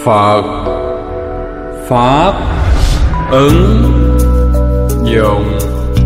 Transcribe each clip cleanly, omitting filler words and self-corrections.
Phật Pháp ứng dụng.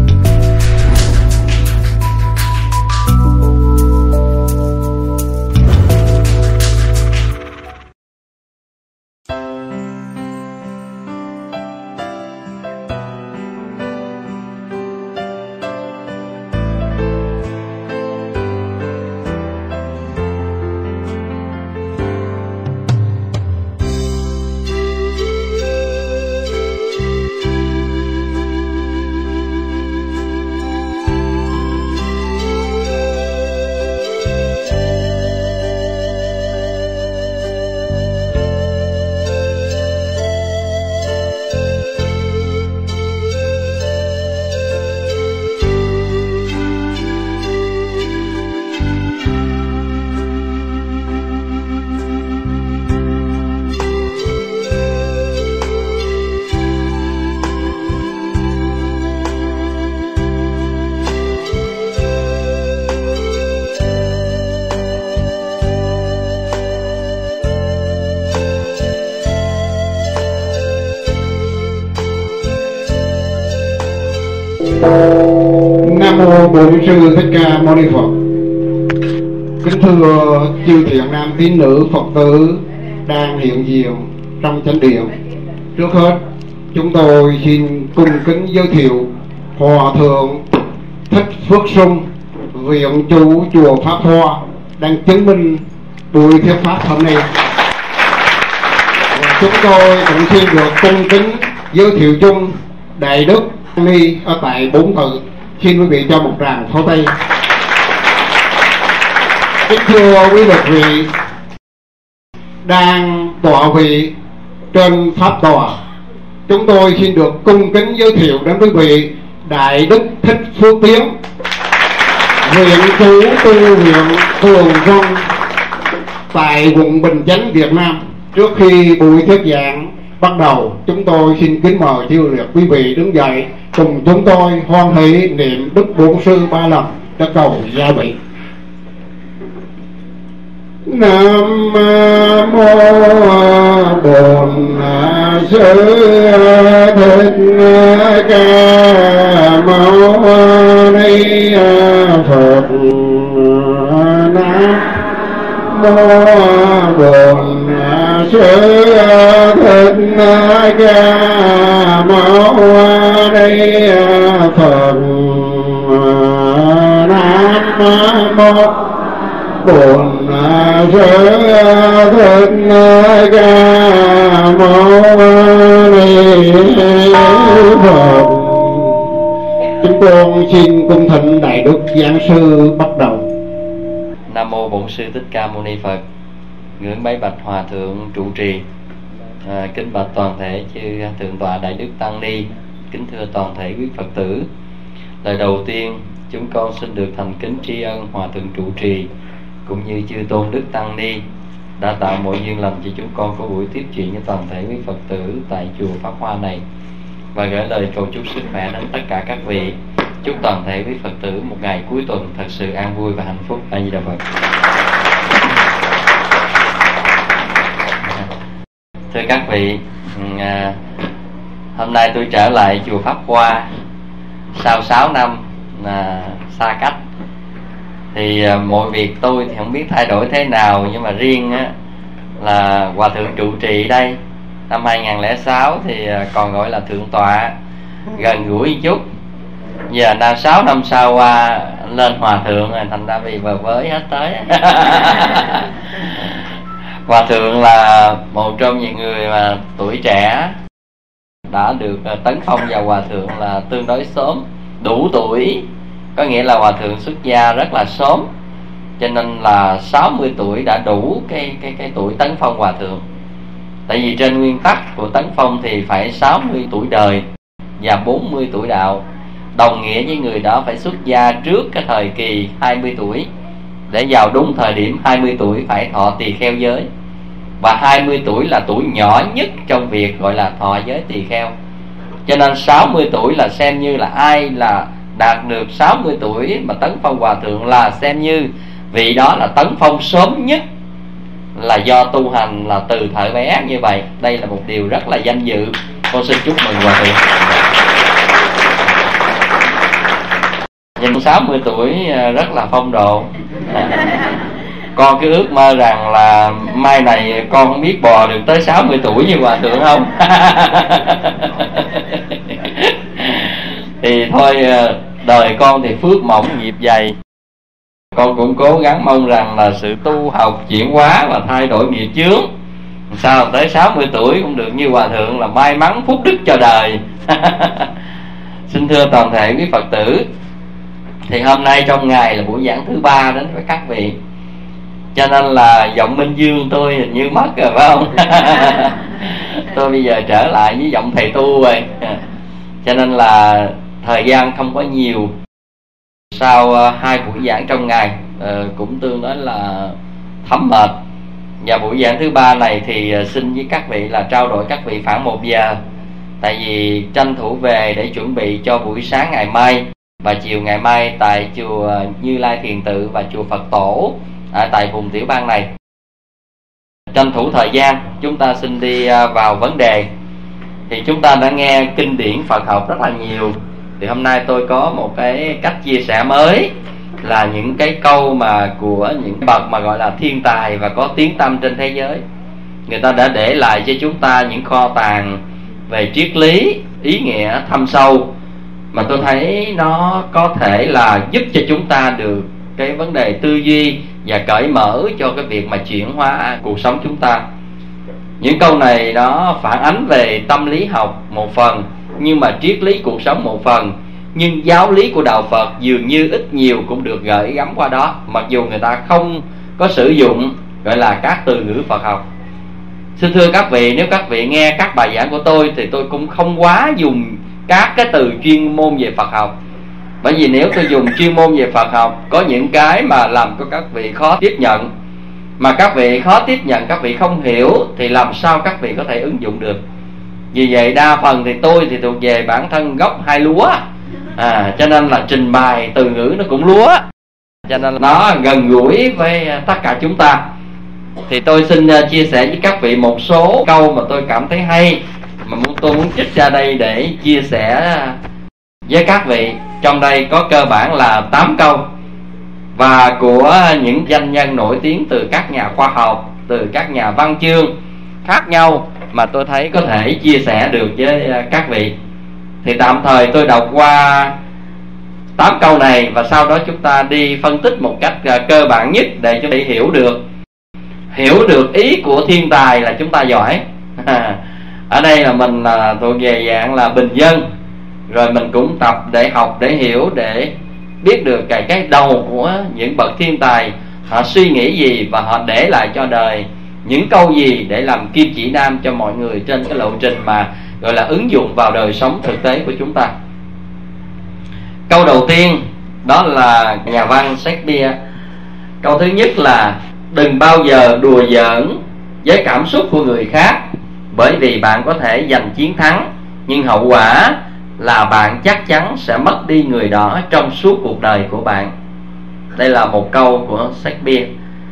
Nam mô Bổn Sư Thích Ca Mâu Ni Phật. Kính thưa chư thiện nam tín nữ Phật tử đang hiện diện trong chánh điện, trước hết chúng tôi xin cung kính giới thiệu Hòa thượng Thích Phước Sung, viện chủ chùa Pháp Hoa, đang chứng minh buổi thuyết pháp hôm nay. Chúng tôi cũng xin được cung kính giới thiệu chung Đại Đức Ni ở tại Bốn Tự. Xin quý vị cho một tràng pháo tay. Kính thưa quý vị đang tọa vị trên pháp tòa, chúng tôi xin được cung kính giới thiệu đến quý vị Đại Đức Thích Phước Tiến, viện chủ tu viện Tường Vân tại quận Bình Chánh, Việt Nam. Trước khi buổi thuyết giảng bắt đầu, chúng tôi xin kính mời chư liệt quý vị đứng dậy cùng chúng tôi hoan hỷ niệm Đức Bổn Sư 3 lần để cầu gia vị. Nam mô Bổn Sư Thích Ca Mâu Ni Phật. Nam mô Bổn Sư Thích Ca Mâu Ni Phật. Nam mô Bổn Sư Thích Ca Mâu Ni Phật. Chúng con xin cung thỉnh Đại Đức Giảng Sư bắt đầu. Nam mô Bổn Sư Thích Ca Mâu Ni Phật. Ngưỡng bái bạch Hòa thượng trụ trì. Kính bạch toàn thể chư thượng tọa Đại Đức Tăng Ni, kính thưa toàn thể quý Phật tử. Lời đầu tiên chúng con xin được thành kính tri ân Hòa thượng trụ trì cũng như chư tôn đức Tăng Ni đã tạo mọi duyên lành cho chúng con có buổi tiếp chuyện với toàn thể quý Phật tử tại chùa Pháp Hoa này, và gửi lời cầu chúc sức khỏe đến tất cả các vị. Chúc toàn thể quý Phật tử một ngày cuối tuần thật sự an vui và hạnh phúc. A Di Đà Phật. Thưa các vị, hôm nay tôi trở lại chùa Pháp Hoa sau 6 năm xa cách. Thì mọi việc tôi thì không biết thay đổi thế nào, nhưng mà riêng là Hòa thượng trụ trì đây năm 2006 thì còn gọi là thượng tọa, gần gũi một chút. Giờ 6 năm sau qua lên hòa thượng rồi, thành ra bị vờ với hết tới. Hòa thượng là một trong những người mà tuổi trẻ đã được tấn phong vào hòa thượng là tương đối sớm, đủ tuổi, có nghĩa là hòa thượng xuất gia rất là sớm, cho nên là 60 tuổi đã đủ cái tuổi tấn phong hòa thượng. Tại vì trên nguyên tắc của tấn phong thì phải 60 tuổi đời và 40 tuổi đạo, đồng nghĩa với người đó phải xuất gia trước cái thời kỳ 20 tuổi để vào đúng thời điểm 20 tuổi phải thọ tỳ kheo giới. Và 20 tuổi là tuổi nhỏ nhất trong việc gọi là thọ giới tỳ kheo. Cho nên 60 tuổi là xem như là ai là đạt được 60 tuổi mà tấn phong hòa thượng là xem như vị đó là tấn phong sớm nhất, là do tu hành là từ thời bé như vậy. Đây là một điều rất là danh dự. Con xin chúc mừng Hòa Thượng. Nhìn 60 tuổi rất là phong độ. Con cứ ước mơ rằng là mai này con không biết bò được tới 60 tuổi như Hòa Thượng không. Thì thôi, đời con thì phước mỏng nghiệp dày. Con cũng cố gắng mong rằng là sự tu học chuyển hóa và thay đổi nghiệp chướng, sao tới 60 tuổi cũng được như Hòa Thượng, là may mắn phúc đức cho đời. Xin thưa toàn thể quý Phật tử, thì hôm nay trong ngày là buổi giảng thứ 3 đến với các vị, cho nên là giọng Minh Dương tôi hình như mất rồi phải không? Tôi bây giờ trở lại với giọng thầy tu rồi, cho nên là thời gian không có nhiều. Sau 2 buổi giảng trong ngày cũng tương đối là thấm mệt, và buổi giảng thứ 3 này thì xin với các vị là trao đổi các vị khoảng 1 giờ, tại vì tranh thủ về để chuẩn bị cho buổi sáng ngày mai và chiều ngày mai tại chùa Như Lai Thiền Tự và chùa Phật Tổ tại vùng tiểu bang này. Tranh thủ thời gian, chúng ta xin đi vào vấn đề. Thì chúng ta đã nghe kinh điển Phật học rất là nhiều, thì hôm nay tôi có một cái cách chia sẻ mới, là những cái câu mà của những bậc mà gọi là thiên tài và có tiếng tăm trên thế giới. Người ta đã để lại cho chúng ta những kho tàng về triết lý, ý nghĩa thâm sâu, mà tôi thấy nó có thể là giúp cho chúng ta được cái vấn đề tư duy và cởi mở cho cái việc mà chuyển hóa cuộc sống chúng ta. Những câu này nó phản ánh về tâm lý học một phần, nhưng mà triết lý cuộc sống một phần, nhưng giáo lý của đạo Phật dường như ít nhiều cũng được gửi gắm qua đó, mặc dù người ta không có sử dụng gọi là các từ ngữ Phật học. Xin thưa các vị, nếu các vị nghe các bài giảng của tôi thì tôi cũng không quá dùng các cái từ chuyên môn về Phật học, bởi vì nếu tôi dùng chuyên môn về Phật học, có những cái mà làm cho các vị khó tiếp nhận, mà các vị khó tiếp nhận, các vị không hiểu, thì làm sao các vị có thể ứng dụng được. Vì vậy đa phần thì tôi thì thuộc về bản thân gốc hai lúa, cho nên là trình bày từ ngữ nó cũng lúa, cho nên nó gần gũi với tất cả chúng ta. Thì tôi xin chia sẻ với các vị một số câu mà tôi cảm thấy hay, mà tôi muốn trích ra đây để chia sẻ với các vị. Trong đây có cơ bản là 8 câu, và của những danh nhân nổi tiếng từ các nhà khoa học, từ các nhà văn chương khác nhau, mà tôi thấy có thể chia sẻ được với các vị. Thì tạm thời tôi đọc qua 8 câu này, và sau đó chúng ta đi phân tích một cách cơ bản nhất để chúng ta hiểu được ý của thiên tài là chúng ta giỏi. Ở đây là mình thuộc về dạng là bình dân, rồi mình cũng tập để học, để hiểu, để biết được cái đầu của những bậc thiên tài, họ suy nghĩ gì và họ để lại cho đời những câu gì để làm kim chỉ nam cho mọi người trên cái lộ trình mà gọi là ứng dụng vào đời sống thực tế của chúng ta. Câu đầu tiên đó là nhà văn Shakespeare. Câu thứ nhất là: đừng bao giờ đùa giỡn với cảm xúc của người khác, bởi vì bạn có thể giành chiến thắng, nhưng hậu quả là bạn chắc chắn sẽ mất đi người đó trong suốt cuộc đời của bạn. Đây là một câu của Shakespeare.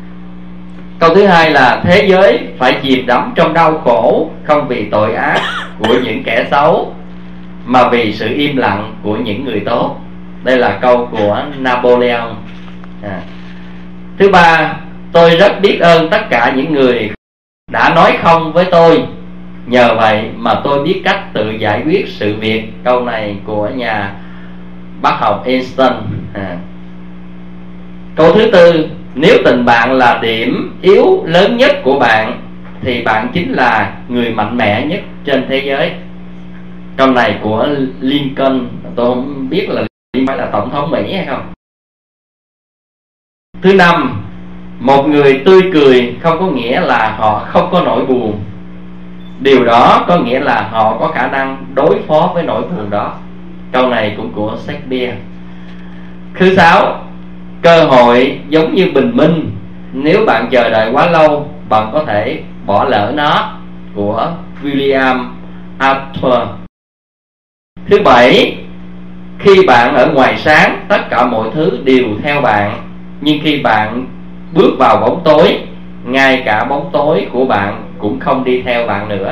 Câu thứ hai là: thế giới phải chìm đắm trong đau khổ, không vì tội ác của những kẻ xấu, mà vì sự im lặng của những người tốt. Đây là câu của Napoleon. Thứ ba: tôi rất biết ơn tất cả những người đã nói không với tôi, nhờ vậy mà tôi biết cách tự giải quyết sự việc. Câu này của nhà bác học Einstein. Câu thứ tư: nếu tình bạn là điểm yếu lớn nhất của bạn, thì bạn chính là người mạnh mẽ nhất trên thế giới. Câu này của Lincoln. Tôi không biết là phải là tổng thống Mỹ hay không. Thứ năm: một người tươi cười không có nghĩa là họ không có nỗi buồn, điều đó có nghĩa là họ có khả năng đối phó với nỗi buồn đó. Câu này cũng của Shakespeare. Thứ sáu: cơ hội giống như bình minh, nếu bạn chờ đợi quá lâu, bạn có thể bỏ lỡ nó. Của William Arthur. Thứ bảy: khi bạn ở ngoài sáng, tất cả mọi thứ đều theo bạn, nhưng khi bạn bước vào bóng tối, ngay cả bóng tối của bạn cũng không đi theo bạn nữa,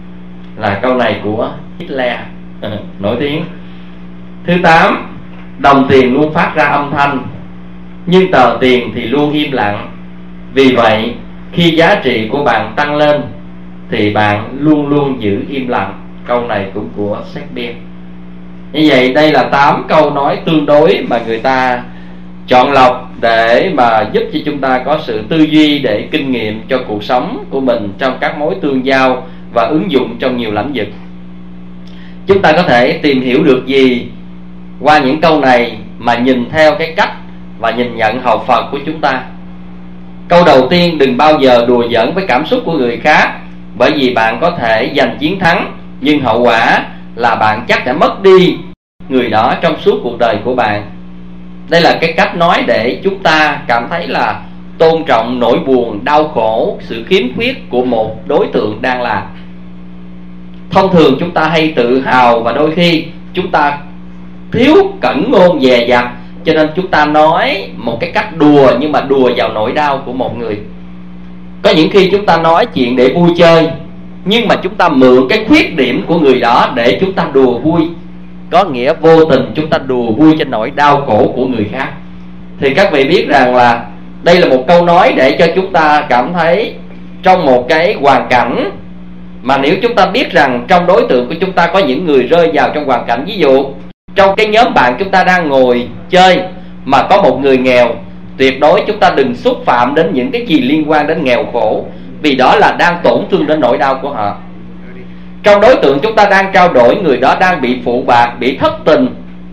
là câu này của Hitler nổi tiếng. Thứ 8, đồng tiền luôn phát ra âm thanh, nhưng tờ tiền thì luôn im lặng. Vì vậy khi giá trị của bạn tăng lên thì bạn luôn luôn giữ im lặng. Câu này cũng của Shakespeare. Như vậy đây là 8 câu nói tương đối mà người ta chọn lọc để mà giúp cho chúng ta có sự tư duy để kinh nghiệm cho cuộc sống của mình trong các mối tương giao và ứng dụng trong nhiều lĩnh vực. Chúng ta có thể tìm hiểu được gì qua những câu này mà nhìn theo cái cách và nhìn nhận học Phật của chúng ta? Câu đầu tiên, đừng bao giờ đùa giỡn với cảm xúc của người khác, bởi vì bạn có thể giành chiến thắng, nhưng hậu quả là bạn chắc sẽ mất đi người đó trong suốt cuộc đời của bạn. Đây là cái cách nói để chúng ta cảm thấy là tôn trọng nỗi buồn, đau khổ, sự khiếm khuyết của một đối tượng đang là. Thông thường chúng ta hay tự hào và đôi khi chúng ta thiếu cẩn ngôn dè dặt, cho nên chúng ta nói một cái cách đùa, nhưng mà đùa vào nỗi đau của một người. Có những khi chúng ta nói chuyện để vui chơi, nhưng mà chúng ta mượn cái khuyết điểm của người đó để chúng ta đùa vui, có nghĩa vô tình chúng ta đùa vui trên nỗi đau khổ của người khác. Thì các vị biết rằng là đây là một câu nói để cho chúng ta cảm thấy trong một cái hoàn cảnh mà nếu chúng ta biết rằng trong đối tượng của chúng ta có những người rơi vào trong hoàn cảnh, ví dụ trong cái nhóm bạn chúng ta đang ngồi chơi mà có một người nghèo, tuyệt đối chúng ta đừng xúc phạm đến những cái gì liên quan đến nghèo khổ, vì đó là đang tổn thương đến nỗi đau của họ. Trong đối tượng chúng ta đang trao đổi, người đó đang bị phụ bạc, bị thất tình,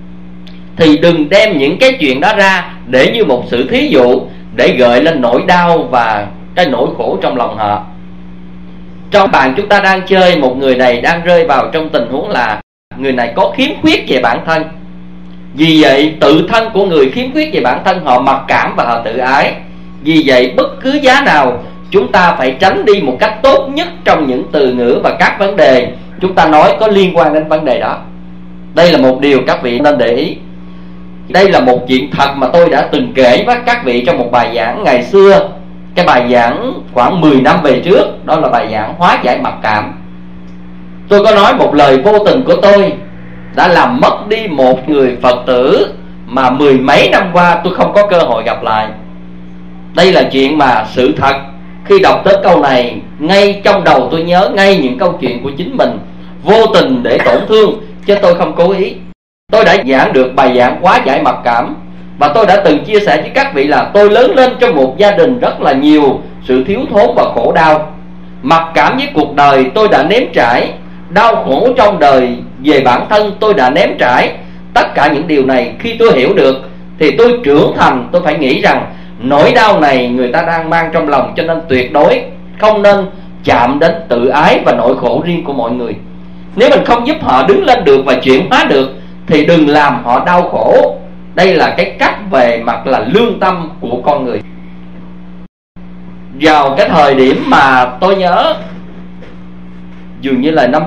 thì đừng đem những cái chuyện đó ra để như một sự thí dụ để gợi lên nỗi đau và cái nỗi khổ trong lòng họ. Trong bạn chúng ta đang chơi, một người này đang rơi vào trong tình huống là người này có khiếm khuyết về bản thân. Vì vậy tự thân của người khiếm khuyết về bản thân, họ mặc cảm và họ tự ái. Vì vậy bất cứ giá nào chúng ta phải tránh đi một cách tốt nhất trong những từ ngữ và các vấn đề chúng ta nói có liên quan đến vấn đề đó. Đây là một điều các vị nên để ý. Đây là một chuyện thật mà tôi đã từng kể với các vị trong một bài giảng ngày xưa. Cái bài giảng khoảng 10 năm về trước, đó là bài giảng hóa giải mặc cảm. Tôi có nói một lời vô tình của tôi đã làm mất đi một người Phật tử mà 10 mấy năm qua tôi không có cơ hội gặp lại. Đây là chuyện mà sự thật. Khi đọc tới câu này, ngay trong đầu tôi nhớ ngay những câu chuyện của chính mình, vô tình để tổn thương, chứ tôi không cố ý. Tôi đã giảng được bài giảng hóa giải mặc cảm, và tôi đã từng chia sẻ với các vị là tôi lớn lên trong một gia đình rất là nhiều sự thiếu thốn và khổ đau. Mặc cảm với cuộc đời tôi đã nếm trải, đau khổ trong đời về bản thân tôi đã nếm trải. Tất cả những điều này khi tôi hiểu được thì tôi trưởng thành. Tôi phải nghĩ rằng nỗi đau này người ta đang mang trong lòng, cho nên tuyệt đối không nên chạm đến tự ái và nỗi khổ riêng của mọi người. Nếu mình không giúp họ đứng lên được và chuyển hóa được thì đừng làm họ đau khổ. Đây là cái cách về mặt là lương tâm của con người. Vào cái thời điểm mà tôi nhớ dường như là năm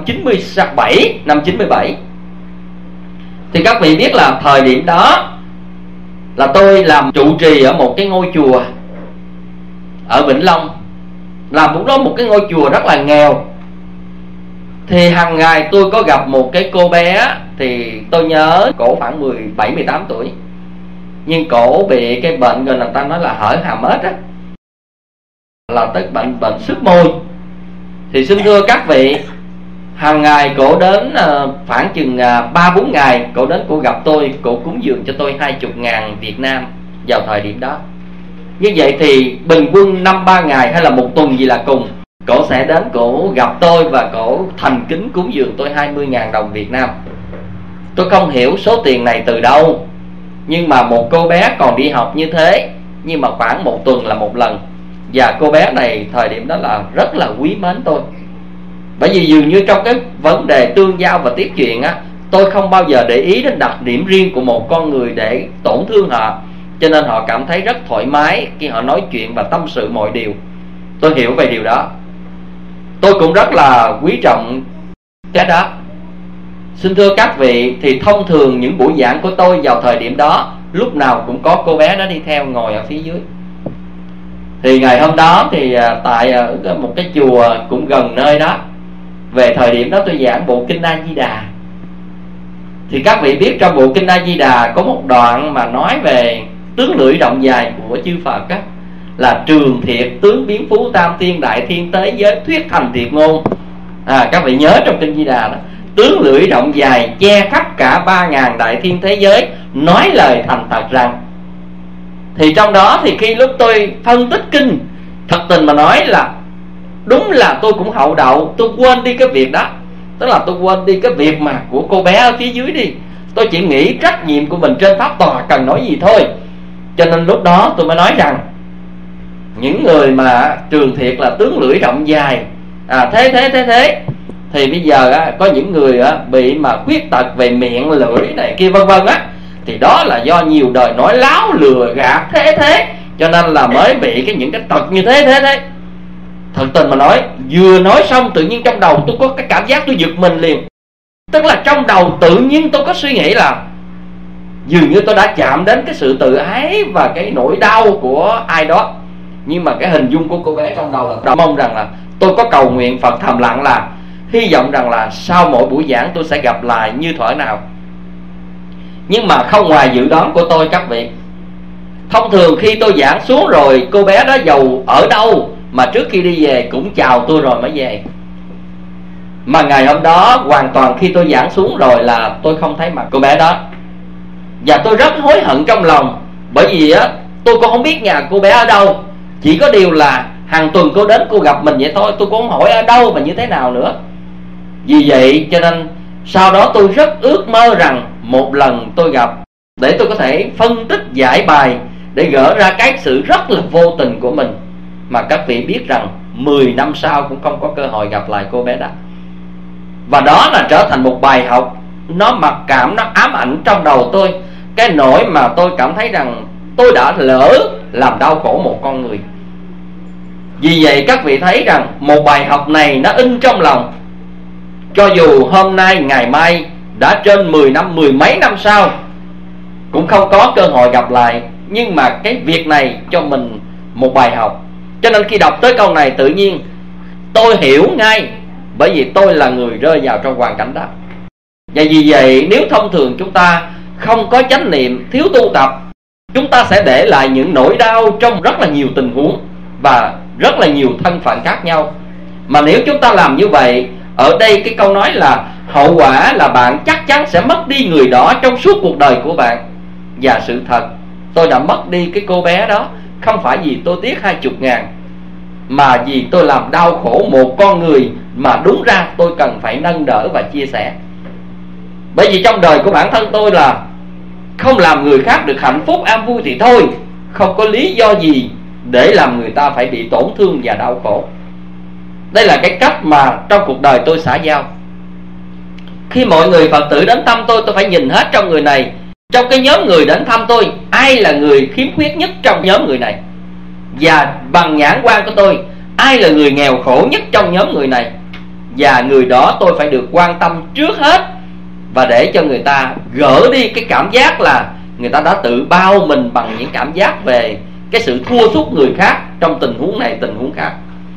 97 thì các vị biết là thời điểm đó là tôi làm trụ trì ở một cái ngôi chùa ở Vĩnh Long. Làm lúc đó một cái ngôi chùa rất là nghèo. Thì hàng ngày tôi có gặp một cái cô bé, thì tôi nhớ cổ khoảng 17-18 tuổi, nhưng cổ bị cái bệnh người ta nói là hở hàm ếch á, là tới bệnh xước môi. Thì xin thưa các vị, hàng ngày cổ đến khoảng chừng 3-4 ngày cổ đến cổ gặp tôi, cổ cúng dường cho tôi 20.000 Việt Nam vào thời điểm đó. Như vậy thì bình quân 5-3 ngày hay là một tuần gì là cùng, cổ sẽ đến cổ gặp tôi và cổ thành kính cúng dường tôi 20.000 đồng Việt Nam. Tôi không hiểu số tiền này từ đâu, nhưng mà một cô bé còn đi học như thế, nhưng mà khoảng một tuần là một lần. Và cô bé này thời điểm đó là rất là quý mến tôi, bởi vì dường như trong cái vấn đề tương giao và tiếp chuyện á, tôi không bao giờ để ý đến đặc điểm riêng của một con người để tổn thương họ, cho nên họ cảm thấy rất thoải mái khi họ nói chuyện và tâm sự mọi điều. Tôi hiểu về điều đó. Tôi cũng rất là quý trọng cái đó. Xin thưa các vị, thì thông thường những buổi giảng của tôi vào thời điểm đó lúc nào cũng có cô bé đó đi theo ngồi ở phía dưới. Thì ngày hôm đó thì tại một cái chùa cũng gần nơi đó, về thời điểm đó tôi giảng bộ kinh A Di Đà. Thì các vị biết trong bộ kinh A Di Đà có một đoạn mà nói về tướng lưỡi rộng dài của chư Phật á, là trường thiệt tướng biến phú tam thiên đại thiên tế giới thuyết thành thiệt ngôn. Các vị nhớ trong kinh Di Đà đó, tướng lưỡi rộng dài che khắp cả 3.000 đại thiên thế giới, nói lời thành thật rằng. Thì trong đó thì khi lúc tôi phân tích kinh, thật tình mà nói là đúng là tôi cũng hậu đậu, tôi quên đi cái việc đó. Tức là tôi quên đi cái việc mà của cô bé ở phía dưới đi. Tôi chỉ nghĩ trách nhiệm của mình trên pháp tòa cần nói gì thôi. Cho nên lúc đó tôi mới nói rằng những người mà trường thiệt là tướng lưỡi rộng dài thế thì bây giờ có những người bị mà khuyết tật về miệng lưỡi này kia vân vân á, thì đó là do nhiều đời nói láo lừa gạt thế, cho nên là mới bị những cái tật như thế. Thật tình mà nói, vừa nói xong tự nhiên trong đầu tôi có cái cảm giác tôi giật mình liền. Tức là trong đầu tự nhiên tôi có suy nghĩ là dường như tôi đã chạm đến cái sự tự ái và cái nỗi đau của ai đó. Nhưng mà cái hình dung của cô bé trong đầu là mong rằng là tôi có cầu nguyện Phật thầm lặng là hy vọng rằng là sau mỗi buổi giảng tôi sẽ gặp lại như thuở nào. Nhưng mà không ngoài dự đoán của tôi các vị. Thông thường khi tôi giảng xuống rồi, cô bé đó giàu ở đâu mà trước khi đi về cũng chào tôi rồi mới về. Mà ngày hôm đó hoàn toàn khi tôi giảng xuống rồi là tôi không thấy mặt cô bé đó. Và tôi rất hối hận trong lòng. Bởi vì tôi cũng không biết nhà cô bé ở đâu. Chỉ có điều là hàng tuần cô đến cô gặp mình vậy thôi. Tôi cũng không hỏi ở đâu và như thế nào nữa. Vì vậy cho nên sau đó tôi rất ước mơ rằng một lần tôi gặp, để tôi có thể phân tích giải bài, để gỡ ra cái sự rất là vô tình của mình. Mà các vị biết rằng 10 năm sau cũng không có cơ hội gặp lại cô bé đó. Và đó là trở thành một bài học. Nó mặc cảm, nó ám ảnh trong đầu tôi. Cái nỗi mà tôi cảm thấy rằng tôi đã lỡ làm đau khổ một con người. Vì vậy các vị thấy rằng một bài học này nó in trong lòng. Cho dù hôm nay, ngày mai đã trên 10 năm, mười mấy năm sau cũng không có cơ hội gặp lại, nhưng mà cái việc này cho mình một bài học. Cho nên khi đọc tới câu này tự nhiên tôi hiểu ngay, bởi vì tôi là người rơi vào trong hoàn cảnh đó. Và vì vậy nếu thông thường chúng ta không có chánh niệm, thiếu tu tập, chúng ta sẽ để lại những nỗi đau trong rất là nhiều tình huống và rất là nhiều thân phận khác nhau. Mà nếu chúng ta làm như vậy, ở đây cái câu nói là hậu quả là bạn chắc chắn sẽ mất đi người đó trong suốt cuộc đời của bạn. Và sự thật, tôi đã mất đi cái cô bé đó không phải vì tôi tiếc 20.000, mà vì tôi làm đau khổ một con người mà đúng ra tôi cần phải nâng đỡ và chia sẻ. Bởi vì trong đời của bản thân tôi là không làm người khác được hạnh phúc an vui thì thôi, không có lý do gì để làm người ta phải bị tổn thương và đau khổ. Đây là cái cách mà trong cuộc đời tôi xã giao. Khi mọi người Phật tử đến thăm tôi phải nhìn hết trong người này, trong cái nhóm người đến thăm tôi, ai là người khiếm khuyết nhất trong nhóm người này. Và bằng nhãn quan của tôi, ai là người nghèo khổ nhất trong nhóm người này. Và người đó tôi phải được quan tâm trước hết, và để cho người ta gỡ đi cái cảm giác là người ta đã tự bao mình bằng những cảm giác về cái sự thua sút người khác trong tình huống này tình huống khác.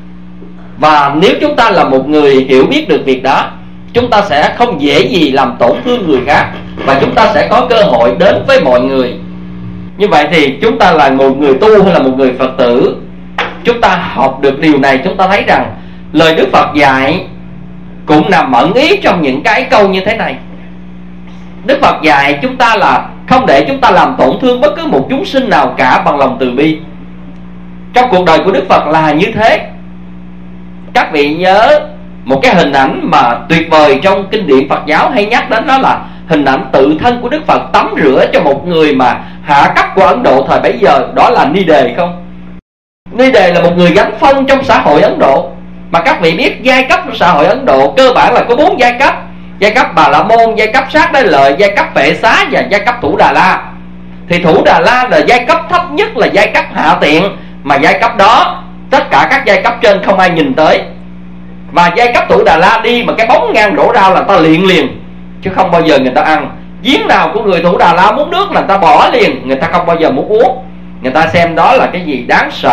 Và nếu chúng ta là một người hiểu biết được việc đó, chúng ta sẽ không dễ gì làm tổn thương người khác, và chúng ta sẽ có cơ hội đến với mọi người. Như vậy thì chúng ta là một người tu hay là một người Phật tử, chúng ta học được điều này, chúng ta thấy rằng lời Đức Phật dạy cũng nằm ẩn ý trong những cái câu như thế này. Đức Phật dạy chúng ta là không để chúng ta làm tổn thương bất cứ một chúng sinh nào cả bằng lòng từ bi. Trong cuộc đời của Đức Phật là như thế. Các vị nhớ một cái hình ảnh mà tuyệt vời trong kinh điển Phật giáo hay nhắc đến, đó là hình ảnh tự thân của Đức Phật tắm rửa cho một người mà hạ cấp của Ấn Độ thời bấy giờ, đó là Ni Đề không? Ni Đề là một người gánh phân trong xã hội Ấn Độ. Mà các vị biết giai cấp của xã hội Ấn Độ cơ bản là có 4 giai cấp. Giai cấp Bà La Môn, giai cấp Sát Đế Lợi, giai cấp Phệ Xá và giai cấp Thủ Đà La. Thì Thủ Đà La là giai cấp thấp nhất, là giai cấp hạ tiện, mà giai cấp đó tất cả các giai cấp trên không ai nhìn tới. Và giai cấp Thủ Đà La đi mà cái bóng ngang rổ rau là ta liền, chứ không bao giờ người ta ăn. Giếng nào của người Thủ Đà La muốn nước là người ta bỏ liền, người ta không bao giờ muốn uống. Người ta xem đó là cái gì đáng sợ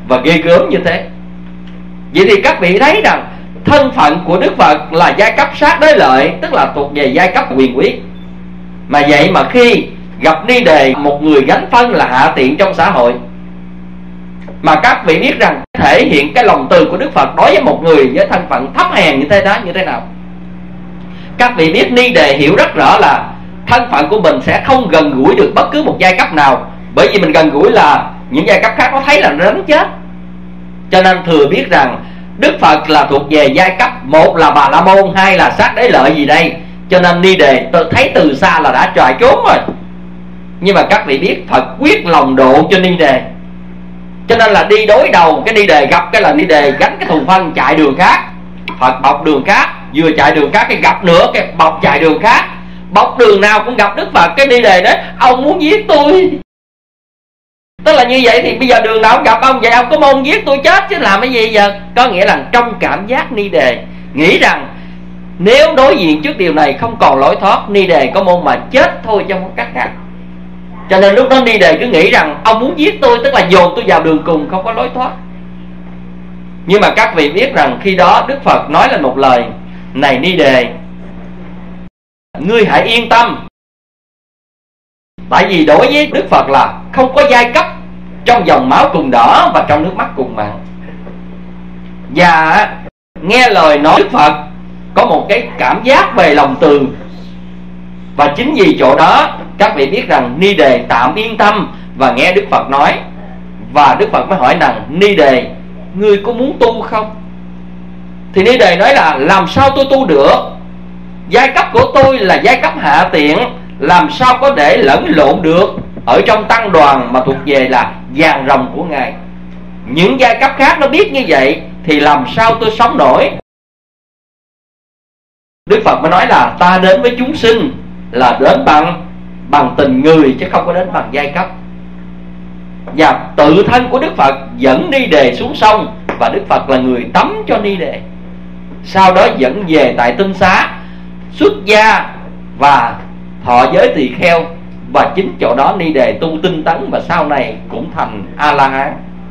và ghê gớm như thế. Vậy thì các vị thấy rằng thân phận của Đức Phật là giai cấp sát đế lợi, tức là thuộc về giai cấp quyền quý. Mà vậy mà khi gặp Ni Đề, một người gánh phân là hạ tiện trong xã hội, mà các vị biết rằng thể hiện cái lòng từ của Đức Phật đối với một người với thân phận thấp hèn như thế đó như thế nào. Các vị biết Ni Đề hiểu rất rõ là thân phận của mình sẽ không gần gũi được bất cứ một giai cấp nào, bởi vì mình gần gũi là những giai cấp khác nó thấy là nó đánh chết. Cho nên thừa biết rằng Đức Phật là thuộc về giai cấp, một là Bà La Môn, hai là sát đế lợi gì đây. Cho nên Ni Đề thấy từ xa là đã chạy trốn rồi. Nhưng mà các vị biết Phật quyết lòng độ cho Ni Đề, cho nên là đi đối đầu cái Ni Đề, gặp cái là Ni Đề gánh cái thùng phân chạy đường khác, Phật bọc đường khác, vừa chạy đường khác cái gặp nữa cái bọc chạy đường khác, bọc đường nào cũng gặp Đức Phật. Cái Ni Đề nói ông muốn giết tôi, tức là như vậy thì bây giờ đường nào cũng gặp ông, vậy ông có mong giết tôi chết chứ làm cái gì giờ. Có nghĩa là trong cảm giác Ni Đề nghĩ rằng nếu đối diện trước điều này không còn lối thoát, Ni Đề có mong mà chết thôi chứ không có cách khác. Cho nên lúc đó Ni Đề cứ nghĩ rằng ông muốn giết tôi, tức là dồn tôi vào đường cùng, không có lối thoát. Nhưng mà các vị biết rằng khi đó Đức Phật nói lên một lời: này Ni Đề, ngươi hãy yên tâm. Tại vì đối với Đức Phật là không có giai cấp trong dòng máu cùng đỏ và trong nước mắt cùng mặn. Và nghe lời nói Đức Phật có một cái cảm giác về lòng từ. Và chính vì chỗ đó các vị biết rằng Ni Đề tạm yên tâm và nghe Đức Phật nói. Và Đức Phật mới hỏi rằng: Ni Đề, ngươi có muốn tu không? Thì Ni Đề nói là làm sao tôi tu được? Giai cấp của tôi là giai cấp hạ tiện, làm sao có để lẫn lộn được ở trong tăng đoàn mà thuộc về là vàng rồng của Ngài. Những giai cấp khác nó biết như vậy thì làm sao tôi sống nổi? Đức Phật mới nói là ta đến với chúng sinh là đến bằng tình người, chứ không có đến bằng giai cấp. Và tự thân của Đức Phật dẫn Ni Đề xuống sông, và Đức Phật là người tắm cho Ni Đề. Sau đó dẫn về tại Tinh Xá, xuất gia và thọ giới tỳ kheo. Và chính chỗ đó Ni Đề tu tinh tấn, và sau này cũng thành A-la-hán.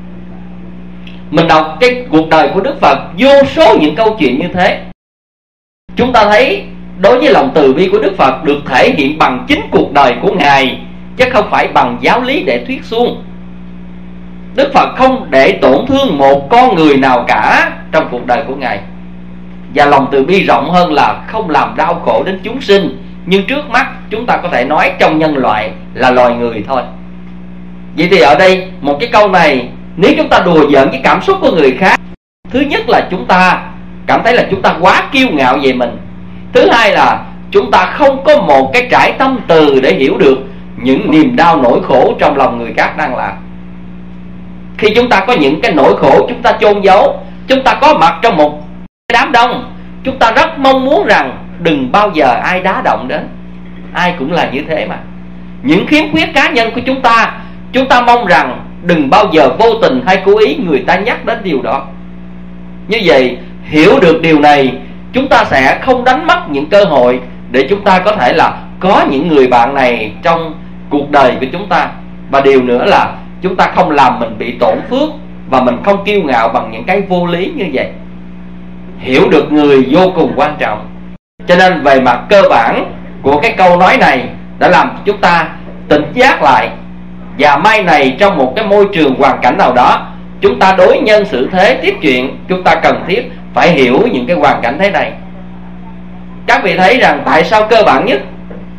Mình đọc cái cuộc đời của Đức Phật, vô số những câu chuyện như thế, chúng ta thấy đối với lòng từ bi của Đức Phật được thể hiện bằng chính cuộc đời của Ngài, chứ không phải bằng giáo lý để thuyết suông. Đức Phật không để tổn thương một con người nào cả trong cuộc đời của Ngài. Và lòng từ bi rộng hơn là không làm đau khổ đến chúng sinh. Nhưng trước mắt chúng ta có thể nói trong nhân loại là loài người thôi. Vậy thì ở đây một cái câu này, nếu chúng ta đùa giỡn với cảm xúc của người khác, thứ nhất là chúng ta cảm thấy là chúng ta quá kiêu ngạo về mình. Thứ hai là chúng ta không có một cái trải tâm từ để hiểu được những niềm đau nỗi khổ trong lòng người khác đang làm. Khi chúng ta có những cái nỗi khổ chúng ta chôn giấu, chúng ta có mặt trong một đám đông, chúng ta rất mong muốn rằng đừng bao giờ ai đá động đến. Ai cũng là như thế mà. Những khiếm khuyết cá nhân của chúng ta mong rằng đừng bao giờ vô tình hay cố ý người ta nhắc đến điều đó. Như vậy, hiểu được điều này, chúng ta sẽ không đánh mất những cơ hội để chúng ta có thể là có những người bạn này trong cuộc đời của chúng ta. Và điều nữa là chúng ta không làm mình bị tổn phước, và mình không kiêu ngạo bằng những cái vô lý như vậy. Hiểu được người vô cùng quan trọng. Cho nên về mặt cơ bản của cái câu nói này đã làm chúng ta tỉnh giác lại. Và mai này trong một cái môi trường hoàn cảnh nào đó, chúng ta đối nhân xử thế tiếp chuyện, chúng ta cần thiết phải hiểu những cái hoàn cảnh thế này. Các vị thấy rằng tại sao cơ bản nhất,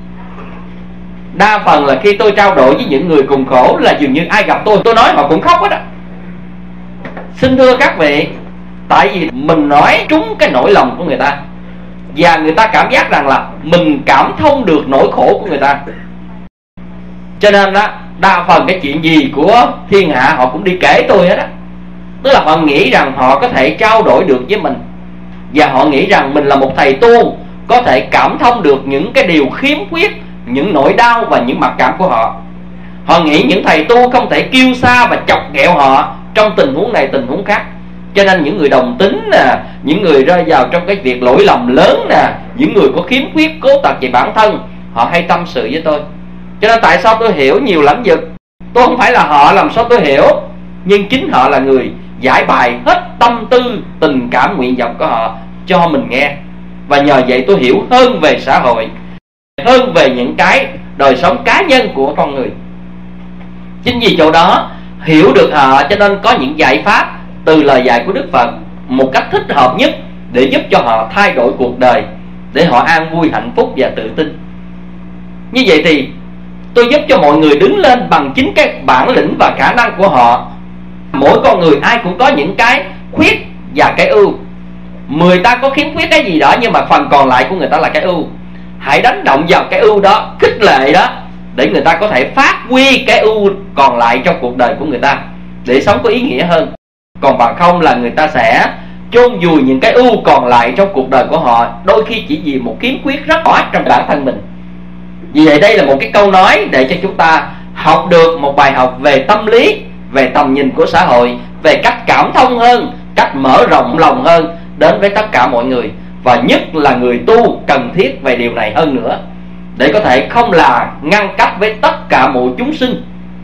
đa phần là khi tôi trao đổi với những người cùng khổ là dường như ai gặp tôi nói họ cũng khóc hết á. Xin thưa các vị, tại vì mình nói trúng cái nỗi lòng của người ta, và người ta cảm giác rằng là mình cảm thông được nỗi khổ của người ta. Cho nên đó, đa phần cái chuyện gì của thiên hạ họ cũng đi kể tôi hết á. Tức là họ nghĩ rằng họ có thể trao đổi được với mình, và họ nghĩ rằng mình là một thầy tu có thể cảm thông được những cái điều khiếm khuyết, những nỗi đau và những mặc cảm của họ. Họ nghĩ những thầy tu không thể kiêu sa và chọc ghẹo họ trong tình huống này tình huống khác. Cho nên những người đồng tính nè, những người rơi vào trong cái việc lỗi lầm lớn nè, những người có khiếm khuyết cố tật về bản thân, họ hay tâm sự với tôi. Cho nên tại sao tôi hiểu nhiều lĩnh vực? Tôi không phải là họ làm sao tôi hiểu, nhưng chính họ là người giải bày hết tâm tư, tình cảm, nguyện vọng của họ cho mình nghe. Và nhờ vậy tôi hiểu hơn về xã hội, hơn về những cái đời sống cá nhân của con người. Chính vì chỗ đó hiểu được họ, cho nên có những giải pháp từ lời dạy của Đức Phật một cách thích hợp nhất để giúp cho họ thay đổi cuộc đời, để họ an vui, hạnh phúc và tự tin. Như vậy thì tôi giúp cho mọi người đứng lên bằng chính cái bản lĩnh và khả năng của họ. Mỗi con người ai cũng có những cái khuyết và cái ưu. Người ta có khiếm khuyết cái gì đó, nhưng mà phần còn lại của người ta là cái ưu. Hãy đánh động vào cái ưu đó, khích lệ đó, để người ta có thể phát huy cái ưu còn lại trong cuộc đời của người ta, để sống có ý nghĩa hơn. Còn bằng không là người ta sẽ chôn vùi những cái ưu còn lại trong cuộc đời của họ, đôi khi chỉ vì một khiếm khuyết rất rõ trong bản thân mình. Vì vậy đây là một cái câu nói để cho chúng ta học được một bài học về tâm lý, về tầm nhìn của xã hội, về cách cảm thông hơn, cách mở rộng lòng hơn đến với tất cả mọi người. Và nhất là người tu cần thiết về điều này hơn nữa, để có thể không là ngăn cách với tất cả mọi chúng sinh.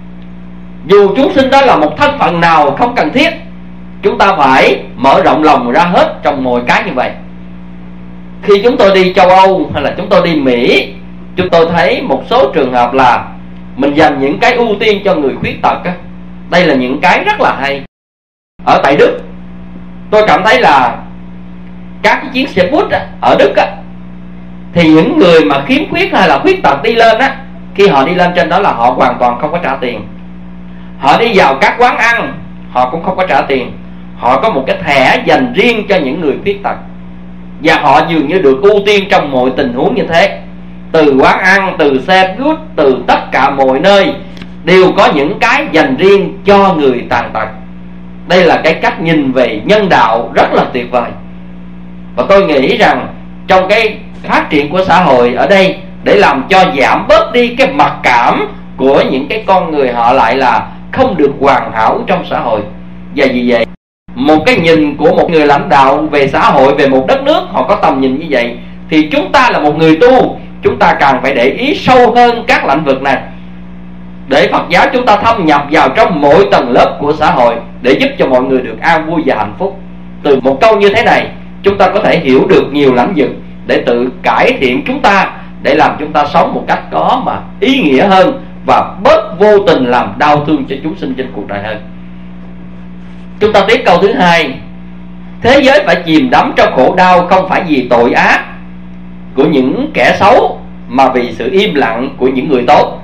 Dù chúng sinh đó là một thân phận nào không cần thiết, chúng ta phải mở rộng lòng ra hết trong mọi cái như vậy. Khi chúng tôi đi châu Âu hay là chúng tôi đi Mỹ, chúng tôi thấy một số trường hợp là mình dành những cái ưu tiên cho người khuyết tật á. Đây là những cái rất là hay. Ở tại Đức, tôi cảm thấy là các cái chuyến xe bus ở Đức á, thì những người mà khiếm khuyết hay là khuyết tật đi lên á, khi họ đi lên trên đó là họ hoàn toàn không có trả tiền. Họ đi vào các quán ăn, họ cũng không có trả tiền. Họ có một cái thẻ dành riêng cho những người khuyết tật, và họ dường như được ưu tiên trong mọi tình huống như thế. Từ quán ăn, từ xe buýt, từ tất cả mọi nơi đều có những cái dành riêng cho người tàn tật. Đây là cái cách nhìn về nhân đạo rất là tuyệt vời. Và tôi nghĩ rằng trong cái phát triển của xã hội ở đây, để làm cho giảm bớt đi cái mặc cảm của những cái con người họ lại là không được hoàn hảo trong xã hội. Và vì vậy, một cái nhìn của một người lãnh đạo về xã hội, về một đất nước, họ có tầm nhìn như vậy, thì chúng ta là một người tu, chúng ta càng phải để ý sâu hơn các lĩnh vực này, để Phật giáo chúng ta thâm nhập vào trong mỗi tầng lớp của xã hội, để giúp cho mọi người được an vui và hạnh phúc. Từ một câu như thế này, chúng ta có thể hiểu được nhiều lĩnh vực để tự cải thiện chúng ta, để làm chúng ta sống một cách có mà ý nghĩa hơn, và bớt vô tình làm đau thương cho chúng sinh trên cuộc đời hơn. Chúng ta tiếp câu thứ hai. Thế giới phải chìm đắm trong khổ đau không phải vì tội ác của những kẻ xấu, mà vì sự im lặng của những người tốt.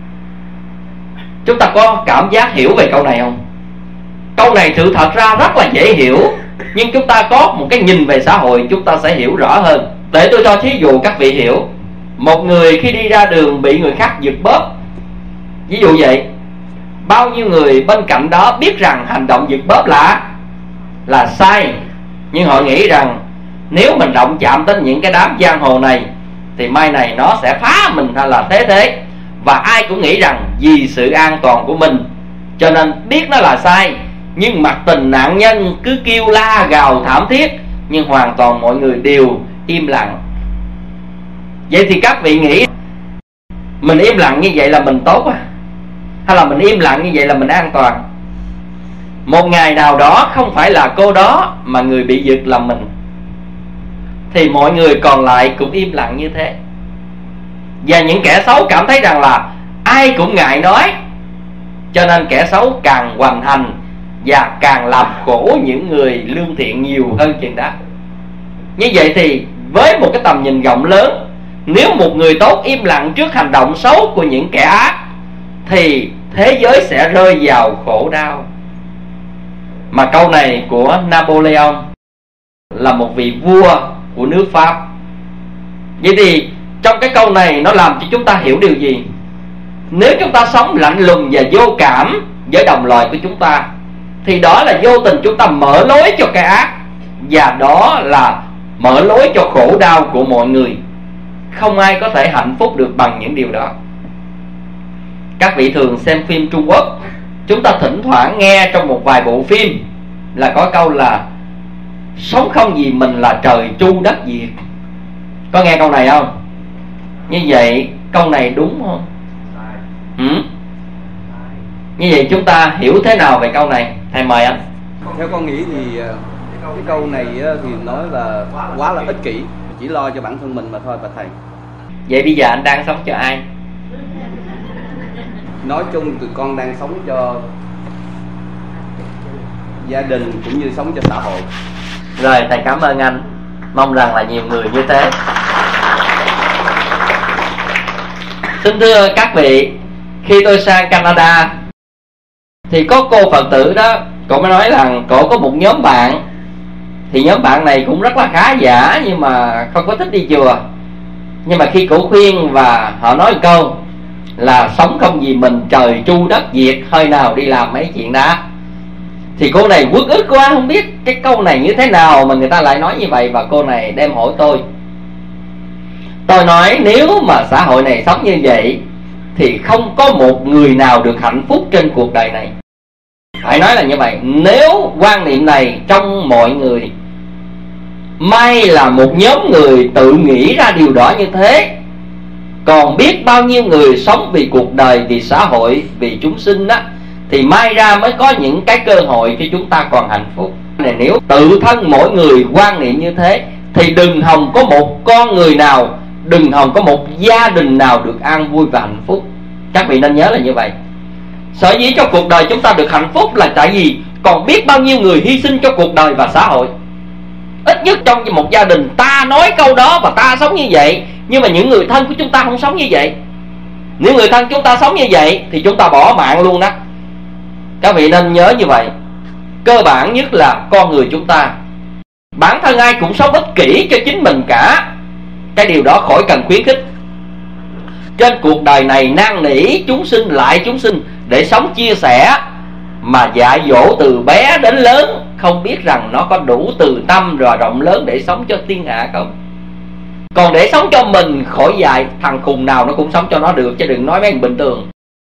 Chúng ta có cảm giác hiểu về câu này không? Câu này sự thật ra rất là dễ hiểu, nhưng chúng ta có một cái nhìn về xã hội, chúng ta sẽ hiểu rõ hơn. Để tôi cho thí dụ các vị hiểu. Một người khi đi ra đường bị người khác giật bóp, ví dụ vậy, bao nhiêu người bên cạnh đó biết rằng hành động giật bóp là sai, nhưng họ nghĩ rằng nếu mình động chạm đến những cái đám giang hồ này thì mai này nó sẽ phá mình hay là thế. Và ai cũng nghĩ rằng vì sự an toàn của mình cho nên biết nó là sai, nhưng mặt tình nạn nhân cứ kêu la gào thảm thiết, nhưng hoàn toàn mọi người đều im lặng. Vậy thì các vị nghĩ mình im lặng như vậy là mình tốt à, hay là mình im lặng như vậy là mình an toàn? Một ngày nào đó không phải là cô đó mà người bị giật là mình, thì mọi người còn lại cũng im lặng như thế. Và những kẻ xấu cảm thấy rằng là ai cũng ngại nói, cho nên kẻ xấu càng hoành hành và càng làm khổ những người lương thiện nhiều hơn chừng đó. Như vậy thì với một cái tầm nhìn rộng lớn, nếu một người tốt im lặng trước hành động xấu của những kẻ ác, thì thế giới sẽ rơi vào khổ đau. Mà câu này của Napoleon, là một vị vua của nước Pháp. Vậy thì trong cái câu này nó làm cho chúng ta hiểu điều gì? Nếu chúng ta sống lạnh lùng và vô cảm với đồng loại của chúng ta, thì đó là vô tình chúng ta mở lối cho cái ác, và đó là mở lối cho khổ đau của mọi người. Không ai có thể hạnh phúc được bằng những điều đó. Các vị thường xem phim Trung Quốc, chúng ta thỉnh thoảng nghe trong một vài bộ phim là có câu là sống không vì mình là trời tru đất diệt. Có nghe câu này không? Như vậy câu này đúng không? Như vậy chúng ta hiểu thế nào về câu này? Thầy mời anh. Theo con nghĩ thì cái câu này thì nói là quá là ích kỷ, chỉ lo cho bản thân mình mà thôi bà thầy. Vậy bây giờ anh đang sống cho ai? Nói chung tụi con đang sống cho gia đình cũng như sống cho xã hội. Rồi, thầy cảm ơn anh. Mong rằng là nhiều người như thế. Xin thưa các vị, khi tôi sang Canada thì có cô Phật tử đó, cô mới nói rằng cô có một nhóm bạn. Thì nhóm bạn này cũng rất là khá giả, nhưng mà không có thích đi chùa. Nhưng mà khi cổ khuyên và họ nói một câu là sống không vì mình, trời tru đất diệt, hơi nào đi làm mấy chuyện đó, thì cô này uất ức quá, không biết cái câu này như thế nào mà người ta lại nói như vậy. Và cô này đem hỏi tôi. Tôi nói nếu mà xã hội này sống như vậy thì không có một người nào được hạnh phúc trên cuộc đời này. Phải nói là như vậy. Nếu quan niệm này trong mọi người, may là một nhóm người tự nghĩ ra điều đó như thế, còn biết bao nhiêu người sống vì cuộc đời, vì xã hội, vì chúng sinh đó, thì may ra mới có những cái cơ hội cho chúng ta còn hạnh phúc. Nếu tự thân mỗi người quan niệm như thế thì đừng hòng có một con người nào, đừng hòng có một gia đình nào được an vui và hạnh phúc. Các vị nên nhớ là như vậy. Sở dĩ cho cuộc đời chúng ta được hạnh phúc là tại vì còn biết bao nhiêu người hy sinh cho cuộc đời và xã hội. Ít nhất trong một gia đình ta nói câu đó và ta sống như vậy, nhưng mà những người thân của chúng ta không sống như vậy. Nếu người thân chúng ta sống như vậy thì chúng ta bỏ mạng luôn đó. Các vị nên nhớ như vậy. Cơ bản nhất là con người chúng ta, bản thân ai cũng sống ích kỷ cho chính mình cả. Cái điều đó khỏi cần khuyến khích. Trên cuộc đời này năn nỉ chúng sinh lại chúng sinh để sống chia sẻ, mà dạy dỗ từ bé đến lớn, không biết rằng nó có đủ từ tâm và rộng lớn để sống cho thiên hạ không? Còn để sống cho mình, khỏi dạy thằng khùng nào nó cũng sống cho nó được, chứ đừng nói mấy người bình thường.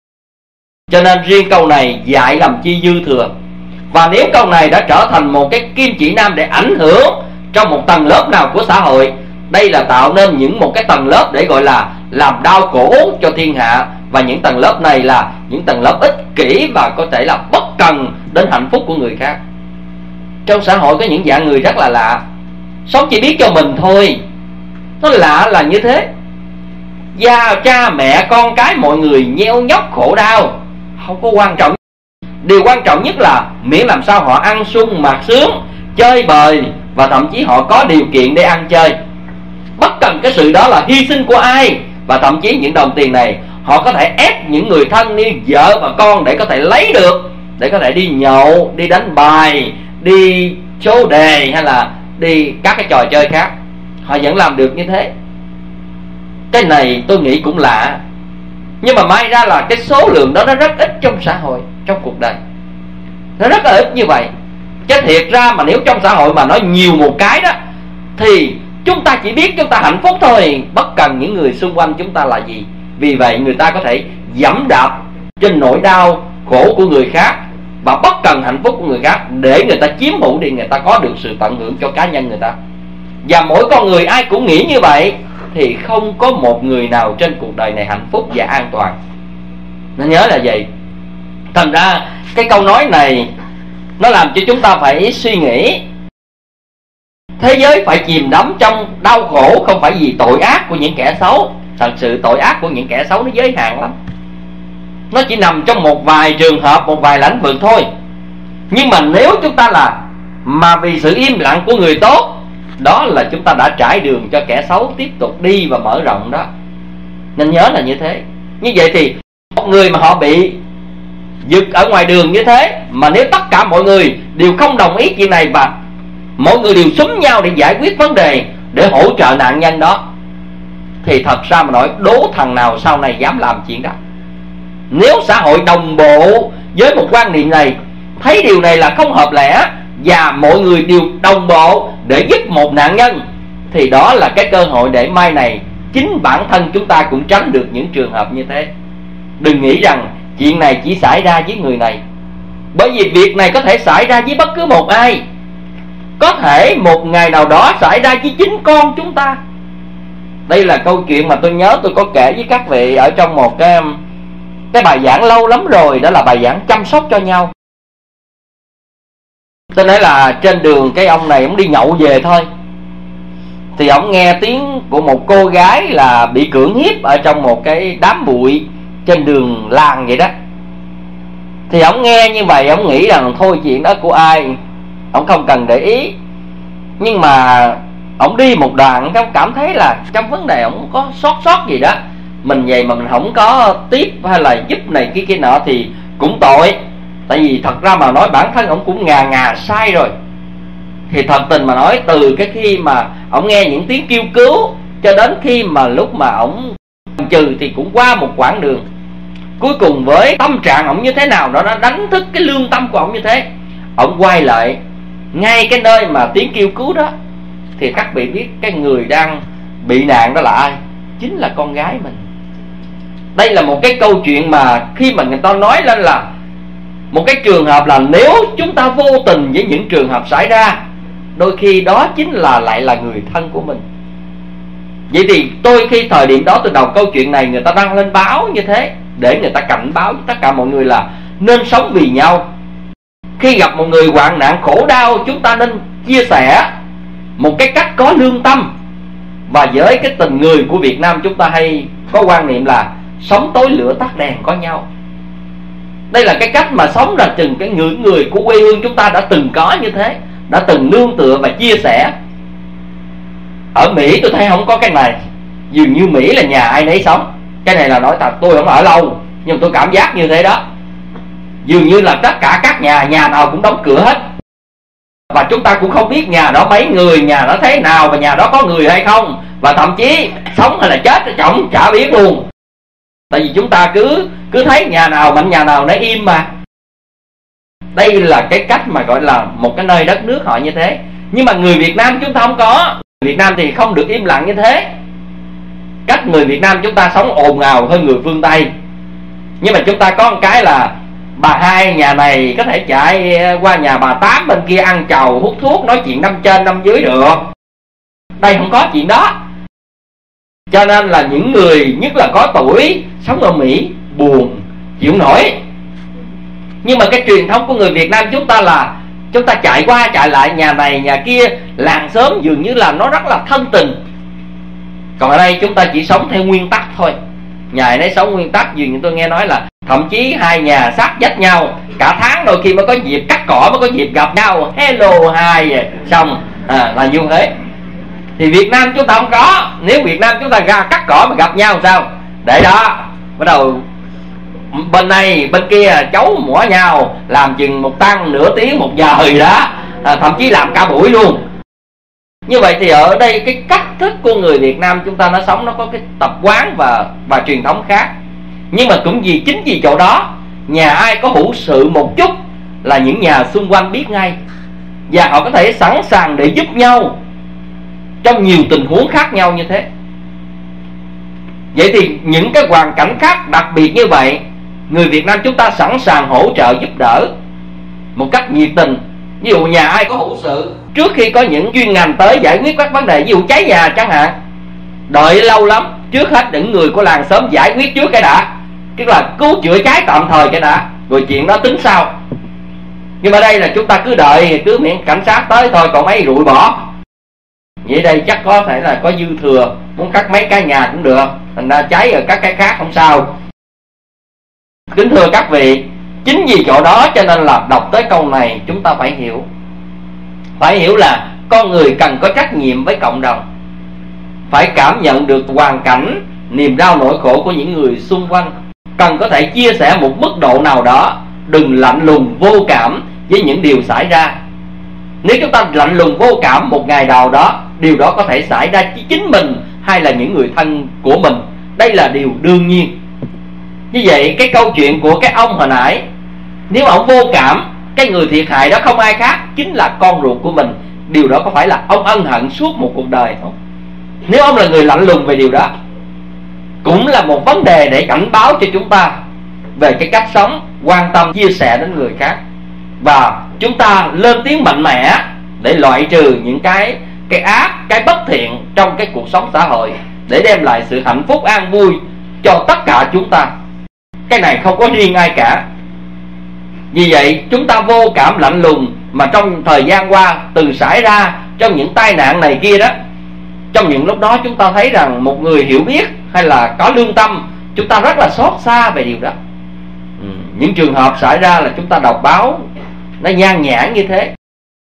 Cho nên riêng câu này dạy làm chi dư thừa. Và nếu câu này đã trở thành một cái kim chỉ nam để ảnh hưởng trong một tầng lớp nào của xã hội, đây là tạo nên một cái tầng lớp để gọi là làm đau khổ cho thiên hạ. Và những tầng lớp này là những tầng lớp ích kỷ và có thể là bất cần đến hạnh phúc của người khác. Trong xã hội có những dạng người rất là lạ, sống chỉ biết cho mình thôi. Nó lạ là như thế. Gia cha mẹ con cái mọi người nheo nhóc khổ đau không có quan trọng. Điều quan trọng nhất là miễn làm sao họ ăn sung mặc sướng, chơi bời, và thậm chí họ có điều kiện để ăn chơi. Bất cần cái sự đó là hy sinh của ai. Và thậm chí những đồng tiền này họ có thể ép những người thân như vợ và con để có thể lấy được, để có thể đi nhậu, đi đánh bài, đi số đề, hay là đi các cái trò chơi khác. Họ vẫn làm được như thế. Cái này tôi nghĩ cũng lạ. Nhưng mà may ra là cái số lượng đó nó rất ít trong xã hội, trong cuộc đời. Nó rất là ít như vậy. Chứ thiệt ra mà nếu trong xã hội mà nói nhiều một cái đó, thì chúng ta chỉ biết chúng ta hạnh phúc thôi, bất cần những người xung quanh chúng ta là gì. Vì vậy người ta có thể giẫm đạp trên nỗi đau khổ của người khác, và bất cần hạnh phúc của người khác để người ta chiếm hữu đi, người ta có được sự tận hưởng cho cá nhân người ta. Và mỗi con người ai cũng nghĩ như vậy thì không có một người nào trên cuộc đời này hạnh phúc và an toàn. Nên nhớ là vậy. Thành ra cái câu nói này nó làm cho chúng ta phải suy nghĩ. Thế giới phải chìm đắm trong đau khổ không phải vì tội ác của những kẻ xấu. Thật sự tội ác của những kẻ xấu nó giới hạn lắm. Nó chỉ nằm trong một vài trường hợp, một vài lĩnh vực thôi. Nhưng mà nếu chúng ta mà vì sự im lặng của người tốt, đó là chúng ta đã trải đường cho kẻ xấu tiếp tục đi và mở rộng đó. Nên nhớ là như thế. Như vậy thì một người mà họ bị giật ở ngoài đường như thế, mà nếu tất cả mọi người đều không đồng ý chuyện này và mọi người đều xúm nhau để giải quyết vấn đề, để hỗ trợ nạn nhân đó, thì thật ra mà nói đố thằng nào sau này dám làm chuyện đó. Nếu xã hội đồng bộ với một quan niệm này, thấy điều này là không hợp lẽ, và mọi người đều đồng bộ để giúp một nạn nhân, thì đó là cái cơ hội để mai này chính bản thân chúng ta cũng tránh được những trường hợp như thế. Đừng nghĩ rằng chuyện này chỉ xảy ra với người này, bởi vì việc này có thể xảy ra với bất cứ một ai. Có thể một ngày nào đó xảy ra với chính con chúng ta. Đây là câu chuyện mà tôi nhớ tôi có kể với các vị ở trong một Cái bài giảng lâu lắm rồi, đó là bài giảng chăm sóc cho nhau. Tôi nói là trên đường cái ông này ông đi nhậu về thôi, thì ông nghe tiếng của một cô gái là bị cưỡng hiếp ở trong một cái đám bụi trên đường làng vậy đó. Thì ông nghe như vậy, ông nghĩ rằng thôi chuyện đó của ai, ông không cần để ý. Nhưng mà ông đi một đoạn, ông cảm thấy là trong vấn đề ông có sót gì đó. Mình vậy mà mình không có tiếp hay là giúp này kia nọ thì cũng tội. Tại vì thật ra mà nói bản thân ông cũng ngà sai rồi. Thì thật tình mà nói, từ cái khi mà ông nghe những tiếng kêu cứu cho đến khi mà lúc mà ông trừ thì cũng qua một quãng đường. Cuối cùng với tâm trạng ông như thế nào đó, nó đánh thức cái lương tâm của ông như thế, ông quay lại ngay cái nơi mà tiếng kêu cứu đó. Thì các vị biết cái người đang bị nạn đó là ai? Chính là con gái mình. Đây là một cái câu chuyện mà khi mà người ta nói lên là một cái trường hợp là nếu chúng ta vô tình với những trường hợp xảy ra, đôi khi đó chính là lại là người thân của mình. Vậy thì tôi khi thời điểm đó tôi đọc câu chuyện này, người ta đăng lên báo như thế để người ta cảnh báo tất cả mọi người là nên sống vì nhau. Khi gặp một người hoạn nạn khổ đau, chúng ta nên chia sẻ một cái cách có lương tâm. Và với cái tình người của Việt Nam, chúng ta hay có quan niệm là sống tối lửa tắt đèn có nhau. Đây là cái cách mà sống là chừng cái người của quê hương chúng ta đã từng có như thế, đã từng nương tựa và chia sẻ. Ở Mỹ tôi thấy không có cái này, dường như Mỹ là nhà ai nấy sống. Cái này là nói thật, tôi không ở lâu nhưng tôi cảm giác như thế đó. Dường như là tất cả các nhà nào cũng đóng cửa hết. Và chúng ta cũng không biết nhà đó mấy người, nhà đó thế nào, và nhà đó có người hay không, và thậm chí sống hay là chết chồng chả biết luôn. Tại vì chúng ta cứ thấy nhà nào mạnh nhà nào nó im mà. Đây là cái cách mà gọi là một cái nơi đất nước họ như thế. Nhưng mà người Việt Nam chúng ta không có. Việt Nam thì không được im lặng như thế. Cách người Việt Nam chúng ta sống ồn ào hơn người phương Tây. Nhưng mà chúng ta có một cái là bà hai nhà này có thể chạy qua nhà bà tám bên kia ăn chầu hút thuốc, nói chuyện năm trên năm dưới được. Đây không có chuyện đó. Cho nên là những người nhất là có tuổi sống ở Mỹ buồn chịu nổi. Nhưng mà cái truyền thống của người Việt Nam chúng ta là chúng ta chạy qua chạy lại nhà này nhà kia, làng xóm dường như là nó rất là thân tình. Còn ở đây chúng ta chỉ sống theo nguyên tắc thôi. Nhà này sống nguyên tắc, dường như tôi nghe nói là thậm chí hai nhà sát vách nhau, cả tháng đôi khi mới có dịp cắt cỏ, mới có dịp gặp nhau, hello hai xong là như thế. Thì Việt Nam chúng ta không có. Nếu Việt Nam chúng ta ra cắt cỏ mà gặp nhau sao? Để đó bắt đầu bên này bên kia chấu mỏ nhau, làm chừng một tăng nửa tiếng một giờ rồi đó, thậm chí làm cả buổi luôn. Như vậy thì ở đây cái cách thức của người Việt Nam chúng ta nó sống, nó có cái tập quán và truyền thống khác. Nhưng mà cũng chính vì chỗ đó, nhà ai có hữu sự một chút là những nhà xung quanh biết ngay, và họ có thể sẵn sàng để giúp nhau trong nhiều tình huống khác nhau như thế. Vậy thì những cái hoàn cảnh khác đặc biệt như vậy, người Việt Nam chúng ta sẵn sàng hỗ trợ giúp đỡ một cách nhiệt tình. Ví dụ nhà ai có hữu sự, trước khi có những chuyên ngành tới giải quyết các vấn đề, ví dụ cháy nhà chẳng hạn, đợi lâu lắm, trước hết những người của làng xóm giải quyết trước cái đã, tức là cứu chữa cháy tạm thời cái đã, rồi chuyện đó tính sau. Nhưng mà đây là chúng ta cứ đợi, cứ miễn cảnh sát tới thôi, còn mấy rụi bỏ. Vậy đây chắc có thể là có dư thừa, muốn cắt mấy cái nhà cũng được, thành ra cháy ở các cái khác không sao. Kính thưa các vị, chính vì chỗ đó cho nên là đọc tới câu này chúng ta phải hiểu. Phải hiểu là con người cần có trách nhiệm với cộng đồng, phải cảm nhận được hoàn cảnh, niềm đau nỗi khổ của những người xung quanh, cần có thể chia sẻ một mức độ nào đó, đừng lạnh lùng vô cảm với những điều xảy ra. Nếu chúng ta lạnh lùng vô cảm một ngày nào đó, điều đó có thể xảy ra với chính mình hay là những người thân của mình. Đây là điều đương nhiên. Như vậy cái câu chuyện của cái ông hồi nãy, nếu ông vô cảm, cái người thiệt hại đó không ai khác chính là con ruột của mình. Điều đó có phải là ông ân hận suốt một cuộc đời không? Nếu ông là người lạnh lùng về điều đó, cũng là một vấn đề để cảnh báo cho chúng ta về cái cách sống, quan tâm chia sẻ đến người khác. Và chúng ta lên tiếng mạnh mẽ để loại trừ những cái ác, cái bất thiện trong cái cuộc sống xã hội, để đem lại sự hạnh phúc an vui cho tất cả chúng ta. cái này không có riêng ai cả. Vì vậy chúng ta vô cảm lạnh lùng, mà trong thời gian qua từ xảy ra trong những tai nạn này kia đó, trong những lúc đó chúng ta thấy rằng một người hiểu biết hay là có lương tâm, chúng ta rất là xót xa về điều đó. Những trường hợp xảy ra là chúng ta đọc báo nó nhan nhản như thế.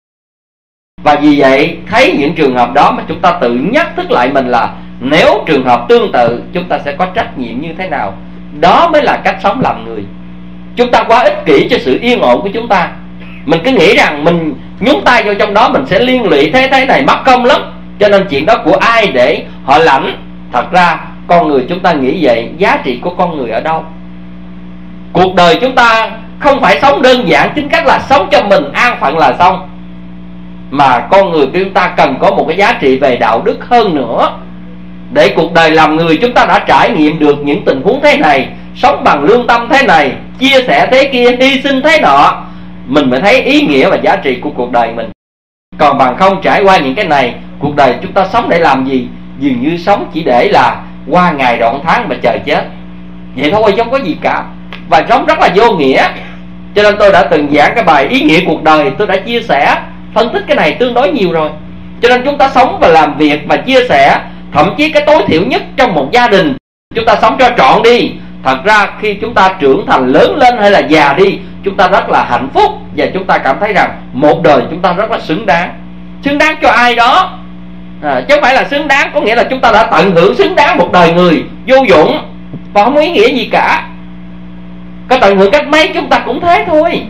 Và vì vậy thấy những trường hợp đó mà chúng ta tự nhắc thức lại mình là nếu trường hợp tương tự chúng ta sẽ có trách nhiệm như thế nào. Đó mới là cách sống làm người. Chúng ta quá ích kỷ cho sự yên ổn của chúng ta. Mình cứ nghĩ rằng mình nhúng tay vô trong đó mình sẽ liên lụy thế này mất công lắm, cho nên chuyện đó của ai để họ lãnh. Thật ra con người chúng ta nghĩ vậy, giá trị của con người ở đâu? Cuộc đời chúng ta không phải sống đơn giản chính cách là sống cho mình an phận là xong, mà con người chúng ta cần có một cái giá trị về đạo đức hơn nữa. Để cuộc đời làm người chúng ta đã trải nghiệm được những tình huống thế này, sống bằng lương tâm thế này, chia sẻ thế kia, hy sinh thế nọ, mình mới thấy ý nghĩa và giá trị của cuộc đời mình. Còn bằng không trải qua những cái này, cuộc đời chúng ta sống để làm gì? Dường như sống chỉ để là qua ngày đoạn tháng mà chờ chết, vậy thôi, không có gì cả. Và sống rất là vô nghĩa. Cho nên tôi đã từng giảng cái bài ý nghĩa cuộc đời, tôi đã chia sẻ phân tích cái này tương đối nhiều rồi. Cho nên chúng ta sống và làm việc và chia sẻ, thậm chí cái tối thiểu nhất trong một gia đình, chúng ta sống cho trọn đi. Thật ra khi chúng ta trưởng thành lớn lên hay là già đi, chúng ta rất là hạnh phúc, và chúng ta cảm thấy rằng một đời chúng ta rất là xứng đáng. Xứng đáng cho ai đó, chứ không phải là xứng đáng có nghĩa là chúng ta đã tận hưởng xứng đáng một đời người vô dụng và không có ý nghĩa gì cả. Có tận hưởng cách mấy chúng ta cũng thế thôi.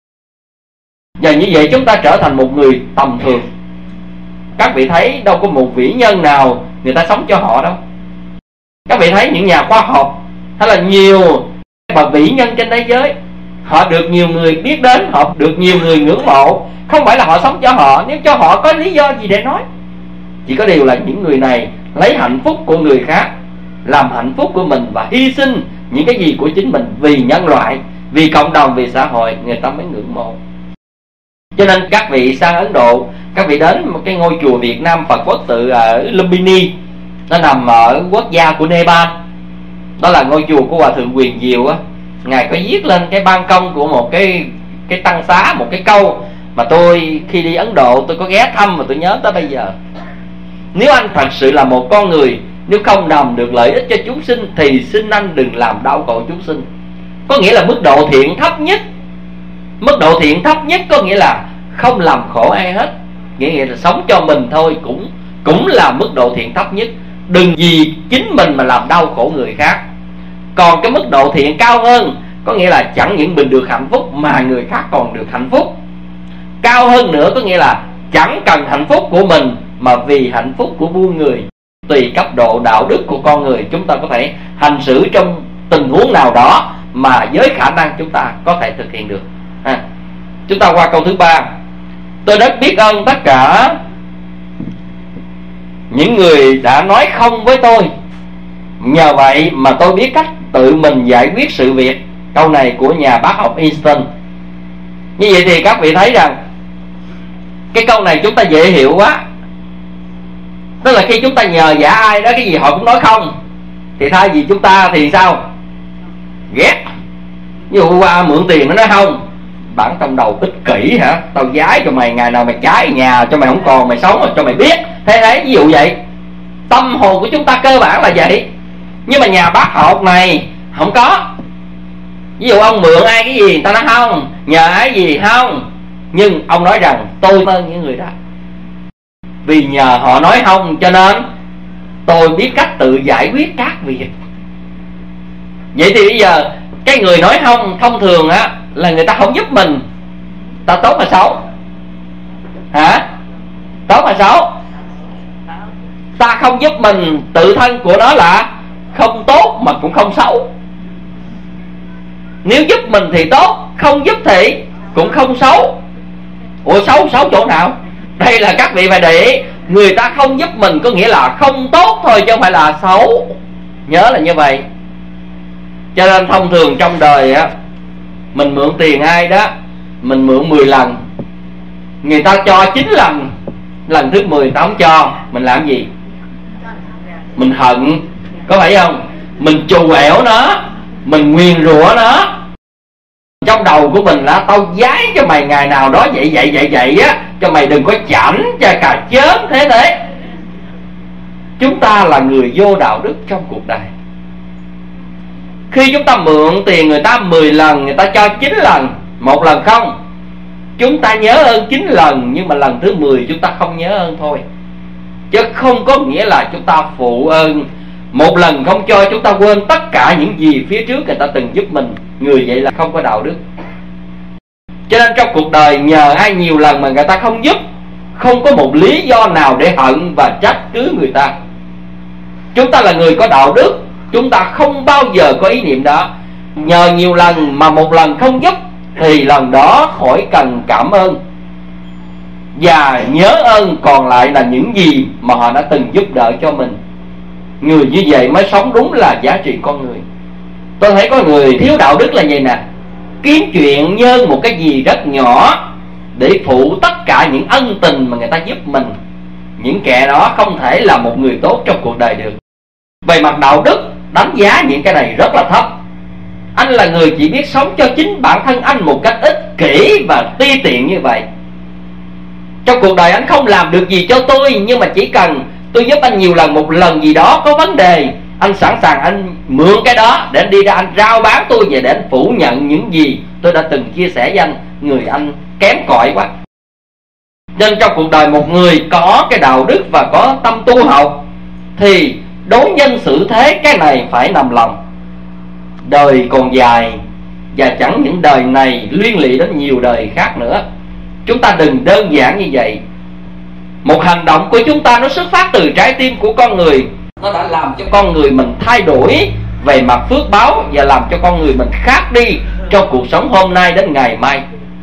Và như vậy chúng ta trở thành một người tầm thường. Các vị thấy đâu có một vĩ nhân nào người ta sống cho họ đâu. Các vị thấy những nhà khoa học hay là nhiều bậc vĩ nhân trên thế giới, họ được nhiều người biết đến, họ được nhiều người ngưỡng mộ. Không phải là họ sống cho họ, nếu cho họ có lý do gì để nói. Chỉ có điều là những người này lấy hạnh phúc của người khác làm hạnh phúc của mình, và hy sinh những cái gì của chính mình vì nhân loại, vì cộng đồng, vì xã hội, người ta mới ngưỡng mộ. Cho nên các vị sang Ấn Độ, các vị đến một cái ngôi chùa Việt Nam Phật Quốc tự ở Lumbini, nó nằm ở quốc gia của Nepal. Đó là ngôi chùa của Hòa thượng Quyền Diệu á. Ngài có viết lên cái ban công của một cái tăng xá một cái câu mà tôi khi đi Ấn Độ tôi có ghé thăm và tôi nhớ tới bây giờ. Nếu anh thật sự là một con người, nếu không nằm được lợi ích cho chúng sinh thì xin anh đừng làm đau khổ chúng sinh. Có nghĩa là mức độ thiện thấp nhất. Mức độ thiện thấp nhất có nghĩa là không làm khổ ai hết, nghĩa là sống cho mình thôi, cũng là mức độ thiện thấp nhất. Đừng vì chính mình mà làm đau khổ người khác. Còn cái mức độ thiện cao hơn có nghĩa là chẳng những mình được hạnh phúc mà người khác còn được hạnh phúc. Cao hơn nữa có nghĩa là chẳng cần hạnh phúc của mình mà vì hạnh phúc của muôn người. Tùy cấp độ đạo đức của con người, chúng ta có thể hành xử trong tình huống nào đó mà với khả năng chúng ta có thể thực hiện được. Chúng ta qua câu thứ 3. Tôi rất biết ơn tất cả những người đã nói không với tôi, nhờ vậy mà tôi biết cách tự mình giải quyết sự việc. Câu này của nhà bác học Einstein. Như vậy thì các vị thấy rằng cái câu này chúng ta dễ hiểu quá. Tức là khi chúng ta nhờ vả ai đó cái gì họ cũng nói không, thì thay vì chúng ta thì sao? Ghét. Ví dụ qua mượn tiền nó nói không, bản trong đầu ích kỷ hả, tao giái cho mày, ngày nào mày cháy nhà cho mày không còn, mày sống cho mày biết. Thế đấy, ví dụ vậy. Tâm hồn của chúng ta cơ bản là vậy. Nhưng mà nhà bác học này không có. Ví dụ ông mượn ai cái gì, người ta nói không, nhờ ai gì không, nhưng ông nói rằng tôi ơn những người đó, vì nhờ họ nói không cho nên tôi biết cách tự giải quyết các việc. Vậy thì bây giờ cái người nói không thông thường á là người ta không giúp mình. Ta tốt hay xấu? Hả? Tốt hay xấu? Ta không giúp mình, tự thân của nó là không tốt mà cũng không xấu. Nếu giúp mình thì tốt, không giúp thì cũng không xấu. Ủa xấu chỗ nào? Đây là các vị phải để ý, người ta không giúp mình có nghĩa là không tốt thôi chứ không phải là xấu. Nhớ là như vậy. Cho nên thông thường trong đời á, mình mượn tiền ai đó, mình mượn 10 lần, người ta cho 9 lần, lần thứ 10 ta không cho, mình làm gì? Mình hận, có phải không? Mình trù ẻo nó, mình nguyền rủa nó. Trong đầu của mình là tao giái cho mày ngày nào đó vậy á, cho mày đừng có chảnh cho cà chớn thế. Chúng ta là người vô đạo đức trong cuộc đời. Khi chúng ta mượn tiền người ta 10 lần, người ta cho 9 lần, 1 lần không, chúng ta nhớ ơn 9 lần, nhưng mà lần thứ 10 chúng ta không nhớ ơn thôi. Chứ không có nghĩa là chúng ta phụ ơn. 1 lần không cho, chúng ta quên tất cả những gì phía trước người ta từng giúp mình. Người vậy là không có đạo đức. Cho nên trong cuộc đời nhờ ai nhiều lần mà người ta không giúp, không có một lý do nào để hận và trách cứ người ta. Chúng ta là người có đạo đức, chúng ta không bao giờ có ý niệm đó. Nhờ nhiều lần mà 1 lần không giúp thì lần đó khỏi cần cảm ơn, và nhớ ơn còn lại là những gì mà họ đã từng giúp đỡ cho mình. Người như vậy mới sống đúng là giá trị con người. Tôi thấy có người thiếu đạo đức là vậy nè, kiếm chuyện nhân một cái gì rất nhỏ để phụ tất cả những ân tình mà người ta giúp mình. Những kẻ đó không thể là một người tốt trong cuộc đời được. Về mặt đạo đức, đánh giá những cái này rất là thấp. Anh là người chỉ biết sống cho chính bản thân anh một cách ích kỷ và ti tiện như vậy. Trong cuộc đời anh không làm được gì cho tôi, nhưng mà chỉ cần tôi giúp anh nhiều lần, 1 lần gì đó có vấn đề, anh sẵn sàng anh mượn cái đó để anh đi ra anh rao bán tôi về, để anh phủ nhận những gì tôi đã từng chia sẻ với anh. Người anh kém cỏi quá. Nên trong cuộc đời một người có cái đạo đức và có tâm tu học thì đối nhân xử thế cái này phải nằm lòng. Đời còn dài, và chẳng những đời này liên lụy đến nhiều đời khác nữa. Chúng ta đừng đơn giản như vậy. Một hành động của chúng ta nó xuất phát từ trái tim của con người, nó đã làm cho con người mình thay đổi về mặt phước báo, và làm cho con người mình khác đi trong cuộc sống hôm nay đến ngày mai.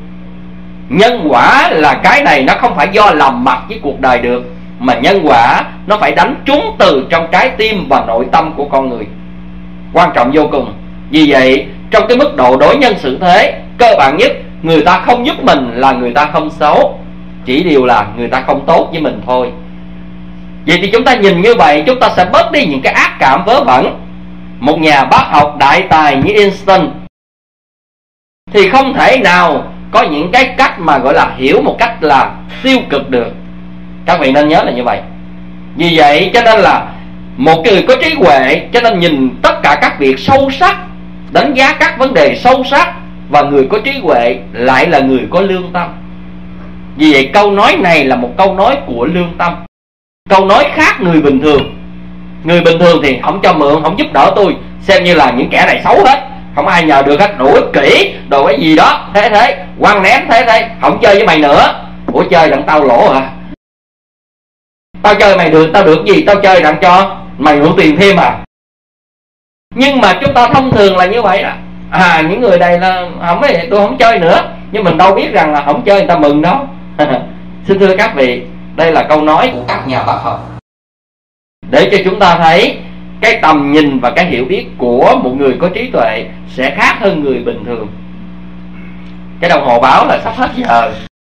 Nhân quả là cái này nó không phải do làm mặt với cuộc đời được, mà nhân quả nó phải đánh trúng từ trong trái tim và nội tâm của con người. Quan trọng vô cùng. Vì vậy trong cái mức độ đối nhân xử thế, cơ bản nhất, người ta không giúp mình là người ta không xấu, chỉ điều là người ta không tốt với mình thôi. Vậy thì chúng ta nhìn như vậy, chúng ta sẽ bớt đi những cái ác cảm vớ vẩn. Một nhà bác học đại tài như Einstein thì không thể nào có những cái cách mà gọi là hiểu một cách là tiêu cực được. Các vị nên nhớ là như vậy. Vì vậy cho nên là một người có trí huệ, cho nên nhìn tất cả các việc sâu sắc, đánh giá các vấn đề sâu sắc. Và người có trí huệ lại là người có lương tâm. Vì vậy câu nói này là một câu nói của lương tâm. Câu nói khác người bình thường. Người bình thường thì không cho mượn, không giúp đỡ tôi, xem như là những kẻ này xấu hết, không ai nhờ được hết, đuổi kỹ đồ cái gì đó, thế quăng ném thế, không chơi với mày nữa. Ủa chơi đặng tao lỗ hả? Tao chơi mày được, tao được gì? Tao chơi đặng cho mày mượn tiền thêm à? Nhưng mà chúng ta thông thường là như vậy đó. Những người này là không ấy, tôi không chơi nữa. Nhưng mình đâu biết rằng là không chơi người ta mừng đâu. Xin thưa các vị, đây là câu nói của các nhà bác học, để cho chúng ta thấy cái tầm nhìn và cái hiểu biết của một người có trí tuệ sẽ khác hơn người bình thường. Cái đồng hồ báo là sắp hết giờ.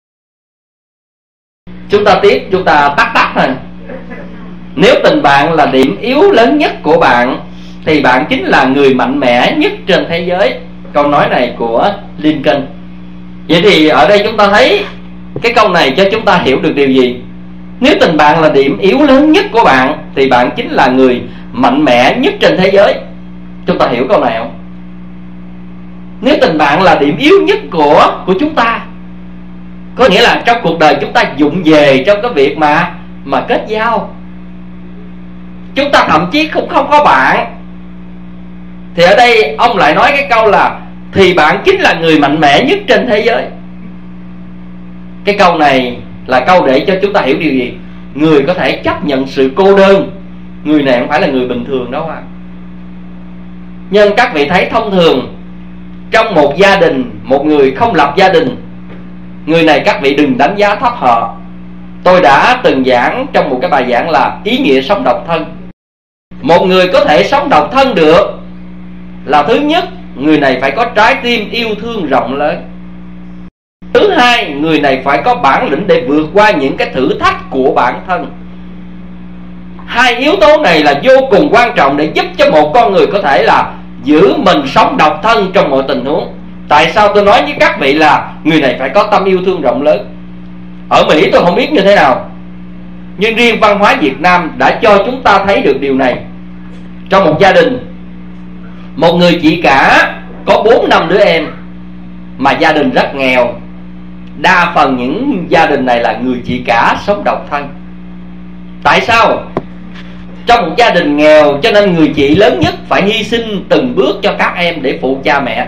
Chúng ta tiếp, chúng ta tắt thôi. Nếu tình bạn là điểm yếu lớn nhất của bạn thì bạn chính là người mạnh mẽ nhất trên thế giới. Câu nói này của Lincoln. Vậy thì ở đây chúng ta thấy cái câu này cho chúng ta hiểu được điều gì? Nếu tình bạn là điểm yếu lớn nhất của bạn thì bạn chính là người mạnh mẽ nhất trên thế giới. Chúng ta hiểu câu này không? Nếu tình bạn là điểm yếu nhất của chúng ta, có nghĩa là trong cuộc đời chúng ta vụng về trong cái việc mà kết giao. Chúng ta thậm chí cũng không có bạn. Thì ở đây ông lại nói cái câu là thì bạn chính là người mạnh mẽ nhất trên thế giới. Cái câu này là câu để cho chúng ta hiểu điều gì? Người có thể chấp nhận sự cô đơn. Người này không phải là người bình thường đâu ạ. Nhưng các vị thấy thông thường trong một gia đình, một người không lập gia đình, người này các vị đừng đánh giá thấp họ. Tôi đã từng giảng trong một cái bài giảng là ý nghĩa sống độc thân. Một người có thể sống độc thân được là thứ nhất, người này phải có trái tim yêu thương rộng lớn. Thứ hai, người này phải có bản lĩnh để vượt qua những cái thử thách của bản thân. Hai yếu tố này là vô cùng quan trọng để giúp cho một con người có thể là giữ mình sống độc thân trong mọi tình huống. Tại sao tôi nói với các vị là người này phải có tâm yêu thương rộng lớn? Ở Mỹ tôi không biết như thế nào, nhưng riêng văn hóa Việt Nam đã cho chúng ta thấy được điều này. Trong một gia đình, một người chị cả có 4-5 đứa em, mà gia đình rất nghèo. Đa phần những gia đình này là người chị cả sống độc thân. Tại sao? Trong một gia đình nghèo cho nên người chị lớn nhất phải hy sinh từng bước cho các em để phụ cha mẹ.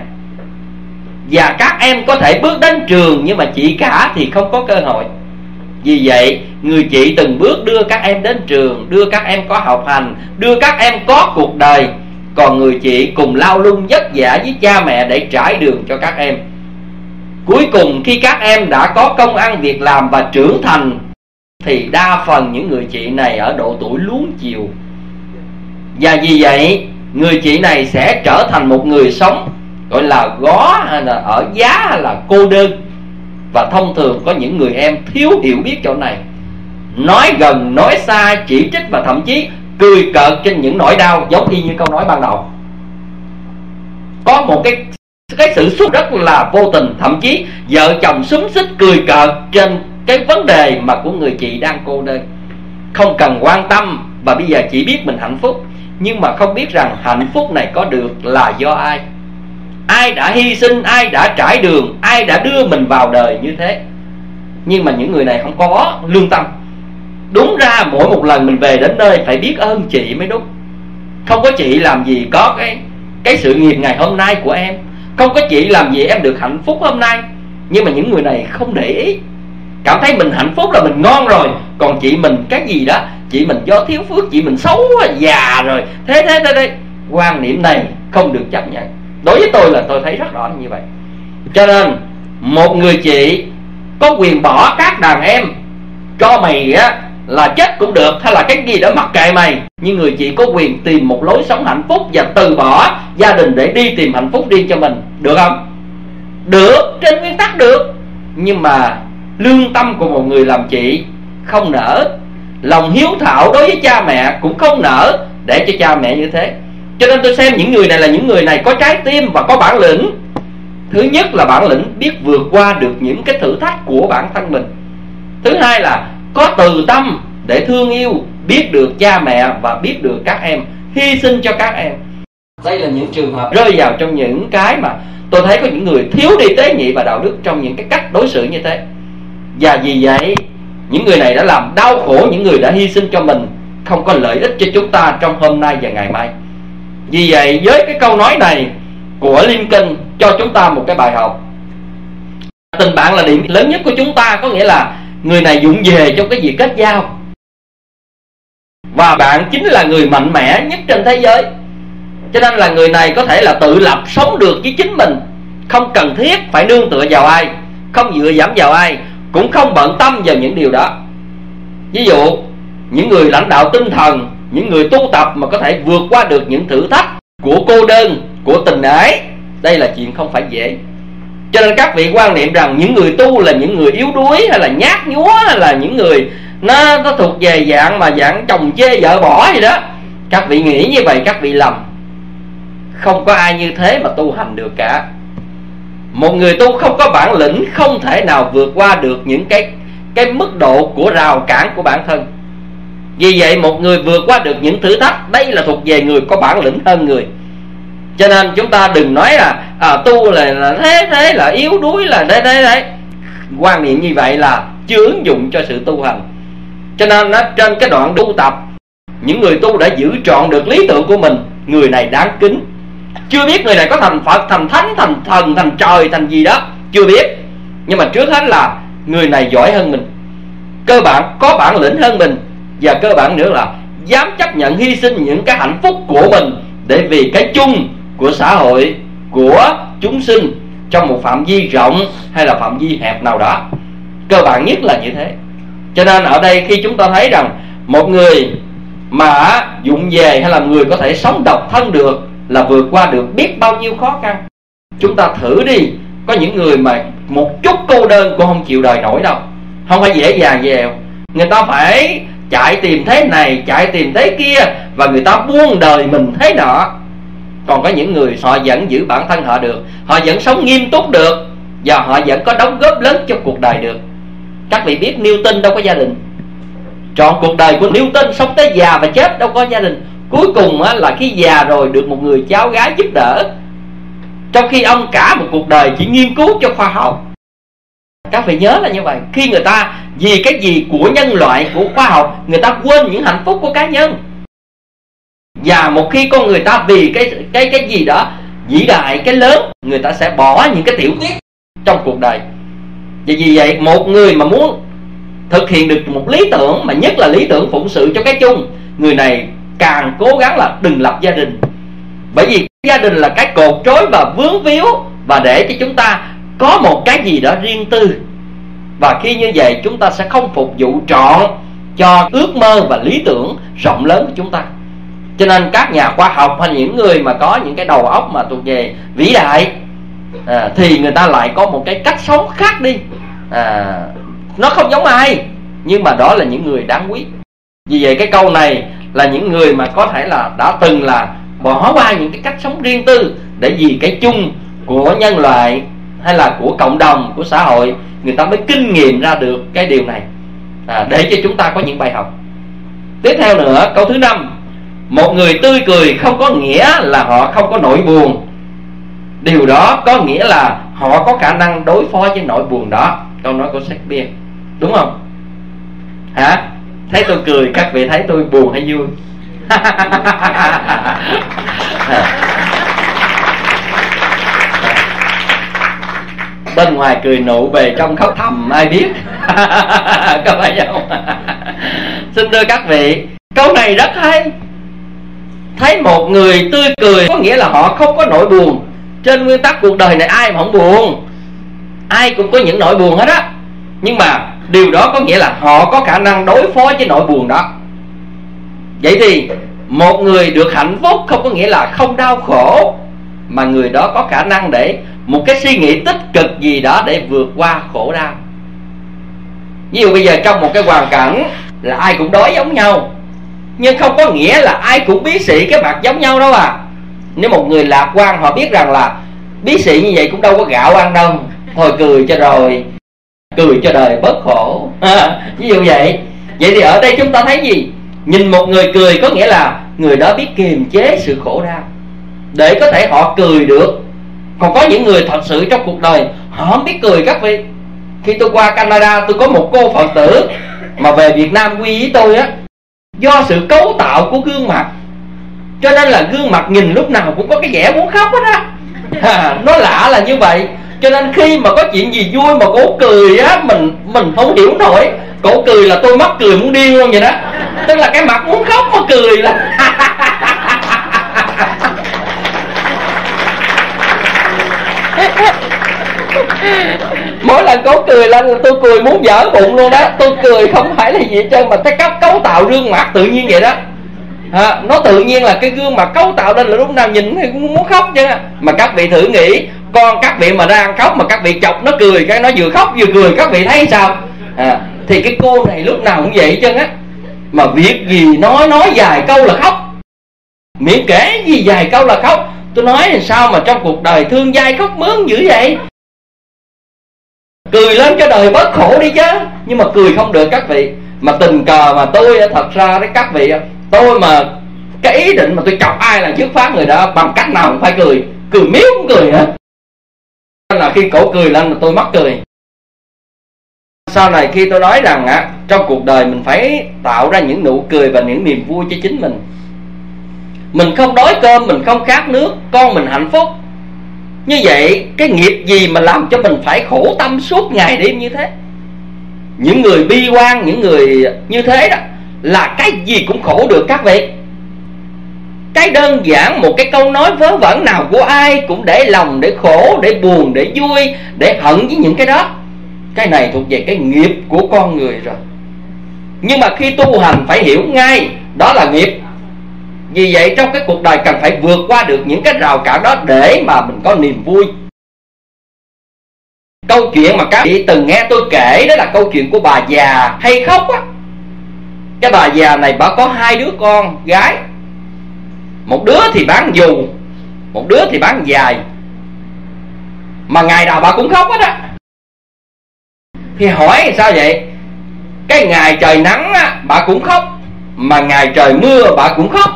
Và các em có thể bước đến trường, nhưng mà chị cả thì không có cơ hội. Vì vậy người chị từng bước đưa các em đến trường, đưa các em có học hành, đưa các em có cuộc đời. Còn người chị cùng lao lung vất vả với cha mẹ để trải đường cho các em. Cuối cùng khi các em đã có công ăn việc làm và trưởng thành, thì đa phần những người chị này ở độ tuổi luống chiều. Và vì vậy người chị này sẽ trở thành một người sống gọi là gó, hay là ở giá, hay là cô đơn. Và thông thường có những người em thiếu hiểu biết chỗ này, nói gần nói xa, chỉ trích và thậm chí cười cợt trên những nỗi đau, giống y như câu nói ban đầu. Có một cái sự xúc rất là vô tình, thậm chí vợ chồng xúm xít cười cợt trên cái vấn đề mà của người chị đang cô đơn, không cần quan tâm. Và bây giờ chỉ biết mình hạnh phúc, nhưng mà không biết rằng hạnh phúc này có được là do ai. Ai đã hy sinh, ai đã trải đường, ai đã đưa mình vào đời như thế. Nhưng mà những người này không có lương tâm. Đúng ra mỗi một lần mình về đến nơi phải biết ơn chị mới đúng. Không có chị làm gì có cái sự nghiệp ngày hôm nay của em, không có chị làm gì em được hạnh phúc hôm nay. Nhưng mà những người này không để ý, cảm thấy mình hạnh phúc là mình ngon rồi. Còn chị mình cái gì đó, chị mình do thiếu phước, chị mình xấu già rồi, thế. Quan niệm này không được chấp nhận. Đối với tôi là tôi thấy rất rõ như vậy. Cho nên một người chị có quyền bỏ các đàn em, cho mày á là chết cũng được, hay là cái gì đó mặc kệ mày. Nhưng người chị có quyền tìm một lối sống hạnh phúc và từ bỏ gia đình để đi tìm hạnh phúc riêng cho mình. Được không? Được, trên nguyên tắc được. Nhưng mà lương tâm của một người làm chị không nỡ, lòng hiếu thảo đối với cha mẹ cũng không nỡ để cho cha mẹ như thế. Cho nên tôi xem những người này là những người này có trái tim và có bản lĩnh. Thứ nhất là bản lĩnh biết vượt qua được những cái thử thách của bản thân mình. Thứ hai là có từ tâm để thương yêu, biết được cha mẹ và biết được các em, hy sinh cho các em. Đây là những trường hợp rơi vào trong những cái mà tôi thấy có những người thiếu đi tế nhị và đạo đức trong những cái cách đối xử như thế. Và vì vậy những người này đã làm đau khổ những người đã hy sinh cho mình, không có lợi ích cho chúng ta trong hôm nay và ngày mai. Vì vậy với cái câu nói này của Lincoln cho chúng ta một cái bài học. Tình bạn là điểm lớn nhất của chúng ta, có nghĩa là người này vụng về trong cái việc kết giao. Và bạn chính là người mạnh mẽ nhất trên thế giới. Cho nên là người này có thể là tự lập, sống được với chính mình, không cần thiết phải nương tựa vào ai, không dựa dẫm vào ai, cũng không bận tâm vào những điều đó. Ví dụ những người lãnh đạo tinh thần, những người tu tập mà có thể vượt qua được những thử thách của cô đơn, của tình ái, đây là chuyện không phải dễ. Cho nên các vị quan niệm rằng những người tu là những người yếu đuối, hay là nhát nhúa, hay là những người nó thuộc về dạng chồng chê vợ bỏ gì đó. Các vị nghĩ như vậy các vị lầm. Không có ai như thế mà tu hành được cả. Một người tu không có bản lĩnh không thể nào vượt qua được những cái mức độ của rào cản của bản thân. Vì vậy một người vượt qua được những thử thách, đây là thuộc về người có bản lĩnh hơn người. Cho nên chúng ta đừng nói là tu là thế là yếu đuối, là đấy. Quan niệm như vậy là chưa ứng dụng cho sự tu hành. Cho nên trên cái đoạn tu tập, những người tu đã giữ trọn được lý tưởng của mình, người này đáng kính. Chưa biết người này có thành Phật, thành Thánh, thành Thần, thành Trời, thành gì đó, chưa biết. Nhưng mà trước hết là người này giỏi hơn mình, cơ bản có bản lĩnh hơn mình, và cơ bản nữa là dám chấp nhận hy sinh những cái hạnh phúc của mình để vì cái chung của xã hội, của chúng sinh, trong một phạm vi rộng hay là phạm vi hẹp nào đó. Cơ bản nhất là như thế. Cho nên ở đây khi chúng ta thấy rằng một người mà vụng về hay là người có thể sống độc thân được là vượt qua được biết bao nhiêu khó khăn. Chúng ta thử đi, có những người mà một chút cô đơn cũng không chịu đời nổi đâu, không phải dễ dàng dèo. Người ta phải chạy tìm thế này, chạy tìm thế kia, và người ta buông đời mình thế nọ. Còn có những người họ vẫn giữ bản thân họ được, họ vẫn sống nghiêm túc được, và họ vẫn có đóng góp lớn trong cuộc đời được. Các vị biết Newton đâu có gia đình. Trọn cuộc đời của Newton sống tới già và chết đâu có gia đình. Cuối cùng là khi già rồi được một người cháu gái giúp đỡ, trong khi ông cả một cuộc đời chỉ nghiên cứu cho khoa học. Các vị nhớ là như vậy. Khi người ta vì cái gì của nhân loại, của khoa học, người ta quên những hạnh phúc của cá nhân. Và một khi con người ta vì cái gì đó vĩ đại, cái lớn, người ta sẽ bỏ những cái tiểu tiết trong cuộc đời. Và vì vậy một người mà muốn thực hiện được một lý tưởng, mà nhất là lý tưởng phụng sự cho cái chung, người này càng cố gắng là đừng lập gia đình. Bởi vì gia đình là cái cột trói và vướng víu, và để cho chúng ta có một cái gì đó riêng tư. Và khi như vậy chúng ta sẽ không phục vụ trọn cho ước mơ và lý tưởng rộng lớn của chúng ta. Cho nên các nhà khoa học hay những người mà có những cái đầu óc mà thuộc về vĩ đại, thì người ta lại có một cái cách sống khác đi. Nó không giống ai, nhưng mà đó là những người đáng quý. Vì vậy cái câu này là những người mà có thể là đã từng là bỏ qua những cái cách sống riêng tư để vì cái chung của nhân loại hay là của cộng đồng, của xã hội, người ta mới kinh nghiệm ra được cái điều này, để cho chúng ta có những bài học. Tiếp theo nữa, câu thứ 5. Một người tươi cười không có nghĩa là họ không có nỗi buồn. Điều đó có nghĩa là họ có khả năng đối phó với nỗi buồn đó. Câu nói của Shakespeare, đúng không? Hả? Thấy tôi cười, các vị thấy tôi buồn hay vui? Bên ngoài cười nụ, bề trong khóc thầm, ai biết? Có phải không? Xin thưa các vị, câu này rất hay. Thấy một người tươi cười có nghĩa là họ không có nỗi buồn. Trên nguyên tắc cuộc đời này ai mà không buồn, ai cũng có những nỗi buồn hết á. Nhưng mà điều đó có nghĩa là họ có khả năng đối phó với nỗi buồn đó. Vậy thì một người được hạnh phúc không có nghĩa là không đau khổ, mà người đó có khả năng để một cái suy nghĩ tích cực gì đó để vượt qua khổ đau. Ví dụ bây giờ trong một cái hoàn cảnh là ai cũng đói giống nhau, nhưng không có nghĩa là ai cũng bí xị cái mặt giống nhau đâu à. Nếu một người lạc quan, họ biết rằng là bí xị như vậy cũng đâu có gạo ăn đâu, thôi cười cho rồi, cười cho đời bớt khổ. Ví dụ vậy. Vậy thì ở đây chúng ta thấy gì? Nhìn một người cười có nghĩa là người đó biết kiềm chế sự khổ đau để có thể họ cười được. Còn có những người thật sự trong cuộc đời họ không biết cười các vị. Khi tôi qua Canada, tôi có một cô Phật tử mà về Việt Nam quy với tôi á, do sự cấu tạo của gương mặt, cho nên là gương mặt nhìn lúc nào cũng có cái vẻ muốn khóc hết á. Nó lạ là như vậy. Cho nên khi mà có chuyện gì vui mà cổ cười á, mình không hiểu nổi. Cổ cười là tôi mắc cười muốn điên luôn vậy đó. Tức là cái mặt muốn khóc mà cười là mỗi lần cổ cười lên là tôi cười muốn vỡ bụng luôn đó. Tôi cười không phải là gì hết trơn, mà cái cấu tạo gương mặt tự nhiên vậy đó. Nó tự nhiên là cái gương mặt cấu tạo lên là lúc nào nhìn thì cũng muốn khóc chứ. Mà các vị thử nghĩ, con các vị mà đang khóc mà các vị chọc nó cười, cái nó vừa khóc vừa cười, các vị thấy sao? Thì cái cô này lúc nào cũng vậy chứ á. Mà việc gì nói vài câu là khóc, miễn kể gì vài câu là khóc. Tôi nói là sao mà trong cuộc đời thương dai khóc mướn dữ vậy? Cười lên cho đời bớt khổ đi chứ. Nhưng mà cười không được các vị. Mà tình cờ mà tôi thật ra đấy các vị, tôi mà cái ý định mà tôi chọc ai là dứt khoát người đó bằng cách nào cũng phải cười. Cười miếu cũng cười hết. Nên là khi cổ cười lên là tôi mắc cười. Sau này khi tôi nói rằng trong cuộc đời mình phải tạo ra những nụ cười và những niềm vui cho chính mình. Mình không đói cơm, mình không khát nước, con mình hạnh phúc. Như vậy cái nghiệp gì mà làm cho mình phải khổ tâm suốt ngày đêm như thế? Những người bi quan, những người như thế đó là cái gì cũng khổ được các vị. Cái đơn giản một cái câu nói vớ vẩn nào của ai cũng để lòng, để khổ, để buồn, để vui, để hận với những cái đó. Cái này thuộc về cái nghiệp của con người rồi. Nhưng mà khi tu hành phải hiểu ngay đó là nghiệp. Vì vậy trong cái cuộc đời cần phải vượt qua được những cái rào cản đó để mà mình có niềm vui. Câu chuyện mà các vị từng nghe tôi kể đó là câu chuyện của bà già hay khóc á. Cái bà già này bà có 2 đứa con gái. Một đứa thì bán dù, một đứa thì bán dài, mà ngày nào bà cũng khóc hết á. Thì hỏi sao vậy? Cái ngày trời nắng á, bà cũng khóc, mà ngày trời mưa bà cũng khóc.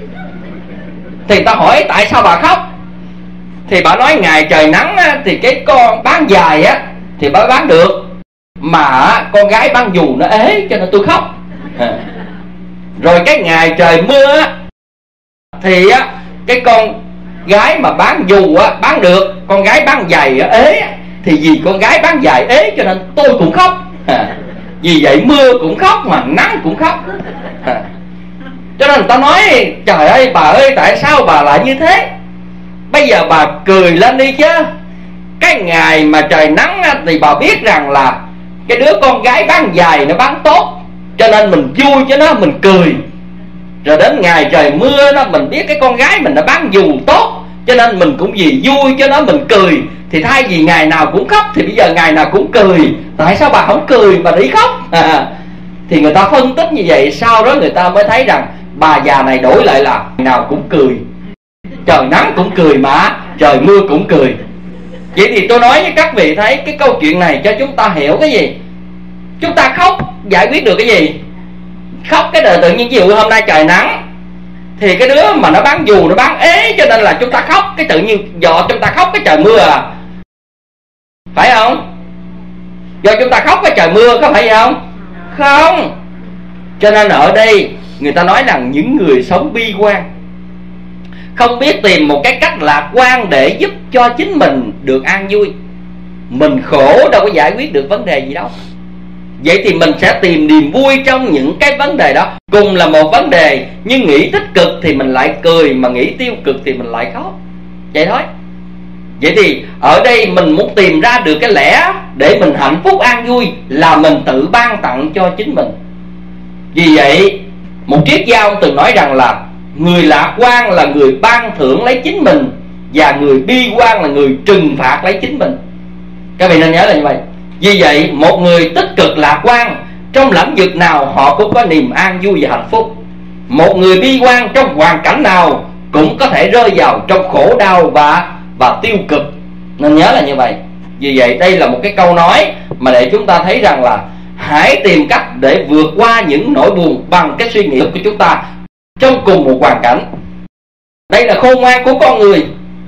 Thì ta hỏi tại sao bà khóc? Thì bà nói ngày trời nắng á, thì cái con bán dài á thì bà bán được, mà con gái bán dù nó ế cho nên tôi khóc. Rồi cái ngày trời mưa á, thì á, cái con gái mà bán dù á bán được, con gái bán giày ế, thì vì con gái bán giày ế cho nên tôi cũng khóc. Vì vậy mưa cũng khóc mà nắng cũng khóc. Cho nên người ta nói trời ơi bà ơi, tại sao bà lại như thế? Bây giờ bà cười lên đi chứ. Cái ngày mà trời nắng thì bà biết rằng là cái đứa con gái bán giày nó bán tốt, cho nên mình vui cho nó, mình cười. Rồi đến ngày trời mưa đó, mình biết cái con gái mình nó bán dù tốt, cho nên mình cũng vì vui cho nó mình cười. Thì thay vì ngày nào cũng khóc thì bây giờ ngày nào cũng cười. Tại sao bà không cười mà đi khóc? Thì người ta phân tích như vậy, sau đó người ta mới thấy rằng bà già này đổi lại là ngày nào cũng cười, trời nắng cũng cười mà trời mưa cũng cười. Vậy thì tôi nói với các vị thấy cái câu chuyện này cho chúng ta hiểu cái gì? Chúng ta khóc giải quyết được cái gì? Khóc cái đời tự nhiên, ví dụ hôm nay trời nắng thì cái đứa mà nó bán dù nó bán ế, cho nên là chúng ta khóc. Cái tự nhiên do chúng ta khóc cái trời mưa à, phải không? Do chúng ta khóc cái trời mưa có phải vậy không? Không. Cho nên ở đây người ta nói rằng những người sống bi quan, không biết tìm một cái cách lạc quan để giúp cho chính mình được an vui. Mình khổ đâu có giải quyết được vấn đề gì đâu. Vậy thì mình sẽ tìm niềm vui trong những cái vấn đề đó. Cùng là một vấn đề, nhưng nghĩ tích cực thì mình lại cười, mà nghĩ tiêu cực thì mình lại khóc. Vậy thôi. Vậy thì ở đây mình muốn tìm ra được cái lẽ để mình hạnh phúc an vui là mình tự ban tặng cho chính mình. Vì vậy một triết gia ông từng nói rằng là người lạc quan là người ban thưởng lấy chính mình, và người bi quan là người trừng phạt lấy chính mình. Các vị nên nhớ là như vậy. Vì vậy một người tích cực lạc quan trong lĩnh vực nào họ cũng có niềm an vui và hạnh phúc. Một người bi quan trong hoàn cảnh nào cũng có thể rơi vào trong khổ đau và tiêu cực. Nên nhớ là như vậy. Vì vậy đây là một cái câu nói mà để chúng ta thấy rằng là hãy tìm cách để vượt qua những nỗi buồn bằng cái suy nghĩ của chúng ta trong cùng một hoàn cảnh. Đây là khôn ngoan của con người.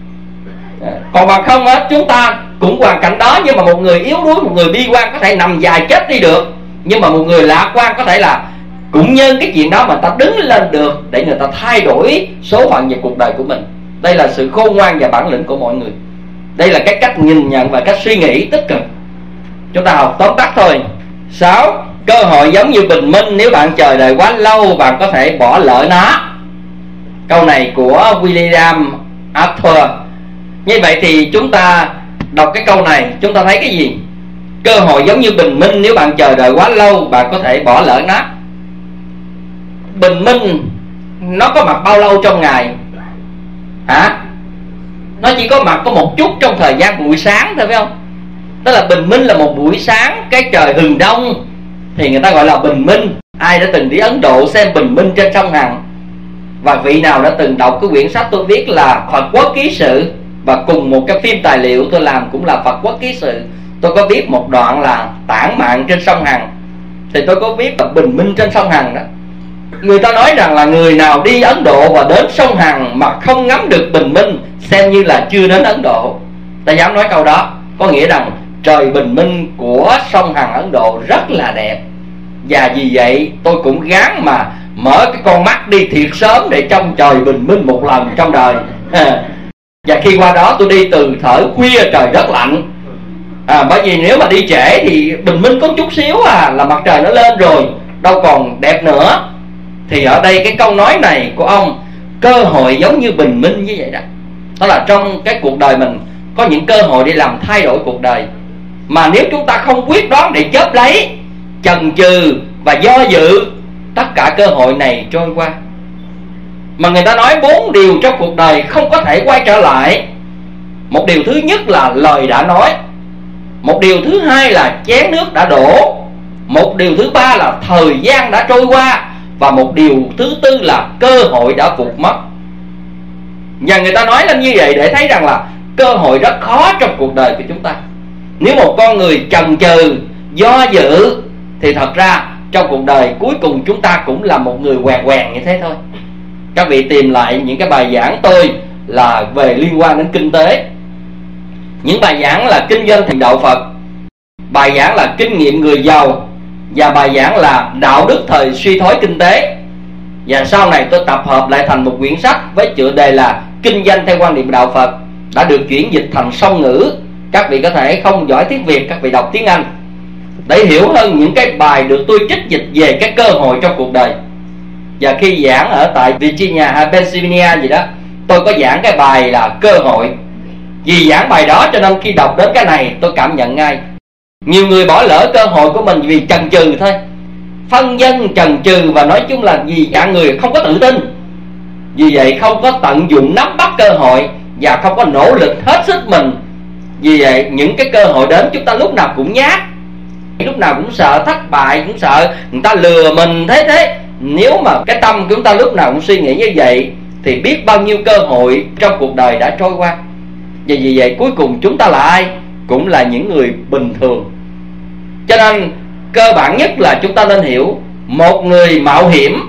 Còn bằng không á, chúng ta cũng hoàn cảnh đó, nhưng mà một người yếu đuối, một người bi quan có thể nằm dài chết đi được. Nhưng mà một người lạc quan có thể là cũng nhân cái chuyện đó mà ta đứng lên được, để người ta thay đổi số phận về cuộc đời của mình. Đây là sự khôn ngoan và bản lĩnh của mọi người. Đây là cái cách nhìn nhận và cách suy nghĩ tích cực. Chúng ta học tóm tắt thôi. 6. Cơ hội giống như bình minh, nếu bạn chờ đợi quá lâu bạn có thể bỏ lỡ nó. Câu này của William Arthur. Như vậy thì chúng ta đọc cái câu này, chúng ta thấy cái gì? Cơ hội giống như bình minh, nếu bạn chờ đợi quá lâu bạn có thể bỏ lỡ nó. Bình minh nó có mặt bao lâu trong ngày? Hả? Nó chỉ có mặt có một chút trong thời gian buổi sáng thôi, phải không? Tức là bình minh là một buổi sáng, cái trời hừng đông thì người ta gọi là bình minh. Ai đã từng đi Ấn Độ xem bình minh trên sông Hằng? Và vị nào đã từng đọc cái quyển sách tôi viết là Phật Quốc Ký Sự, và cùng một cái phim tài liệu tôi làm cũng là Phật Quốc Ký Sự, tôi có viết một đoạn là tản mạn trên sông Hằng, thì tôi có viết là bình minh trên sông Hằng đó. Người ta nói rằng là người nào đi Ấn Độ và đến sông Hằng mà không ngắm được bình minh xem như là chưa đến Ấn Độ. Ta dám nói câu đó. Có nghĩa rằng trời bình minh của sông Hằng Ấn Độ rất là đẹp. Và vì vậy tôi cũng gắng mà mở cái con mắt đi thiệt sớm để trông trời bình minh một lần trong đời. Và khi qua đó tôi đi từ thở khuya trời rất lạnh. Bởi vì nếu mà đi trễ thì bình minh có chút xíu là mặt trời nó lên rồi, đâu còn đẹp nữa. Thì ở đây cái câu nói này của ông, cơ hội giống như bình minh như vậy đó. Đó là trong cái cuộc đời mình có những cơ hội để làm thay đổi cuộc đời, mà nếu chúng ta không quyết đoán để chớp lấy, chần chừ và do dự, tất cả cơ hội này trôi qua. Mà người ta nói 4 điều trong cuộc đời không có thể quay trở lại. Một điều thứ nhất là lời đã nói. Một điều thứ hai là chén nước đã đổ. Một điều thứ ba là thời gian đã trôi qua. Và một điều thứ tư là cơ hội đã vụt mất. Và người ta nói lên như vậy để thấy rằng là cơ hội rất khó trong cuộc đời của chúng ta. Nếu một con người chần chừ, do dự, thì thật ra trong cuộc đời cuối cùng chúng ta cũng là một người quèn quèn như thế thôi. Các vị tìm lại những cái bài giảng tôi là về liên quan đến kinh tế. Những bài giảng là kinh doanh thành đạo Phật, bài giảng là kinh nghiệm người giàu, và bài giảng là đạo đức thời suy thoái kinh tế. Và sau này tôi tập hợp lại thành một quyển sách với tựa đề là Kinh doanh theo quan niệm đạo Phật, đã được chuyển dịch thành song ngữ. Các vị có thể không giỏi tiếng Việt, các vị đọc tiếng Anh để hiểu hơn những cái bài được tôi trích dịch về cái cơ hội trong cuộc đời. Và khi giảng ở tại Virginia hay Pennsylvania gì đó, tôi có giảng cái bài là cơ hội. Vì giảng bài đó cho nên khi đọc đến cái này tôi cảm nhận ngay nhiều người bỏ lỡ cơ hội của mình vì chần chừ thôi, phân vân chần chừ, và nói chung là vì dạng người không có tự tin. Vì vậy không có tận dụng nắm bắt cơ hội và không có nỗ lực hết sức mình. Vì vậy những cái cơ hội đến chúng ta lúc nào cũng nhát, lúc nào cũng sợ thất bại, cũng sợ người ta lừa mình thế. Nếu mà cái tâm của chúng ta lúc nào cũng suy nghĩ như vậy thì biết bao nhiêu cơ hội trong cuộc đời đã trôi qua. Và vì vậy cuối cùng chúng ta là ai? Cũng là những người bình thường. Cho nên cơ bản nhất là chúng ta nên hiểu, một người mạo hiểm,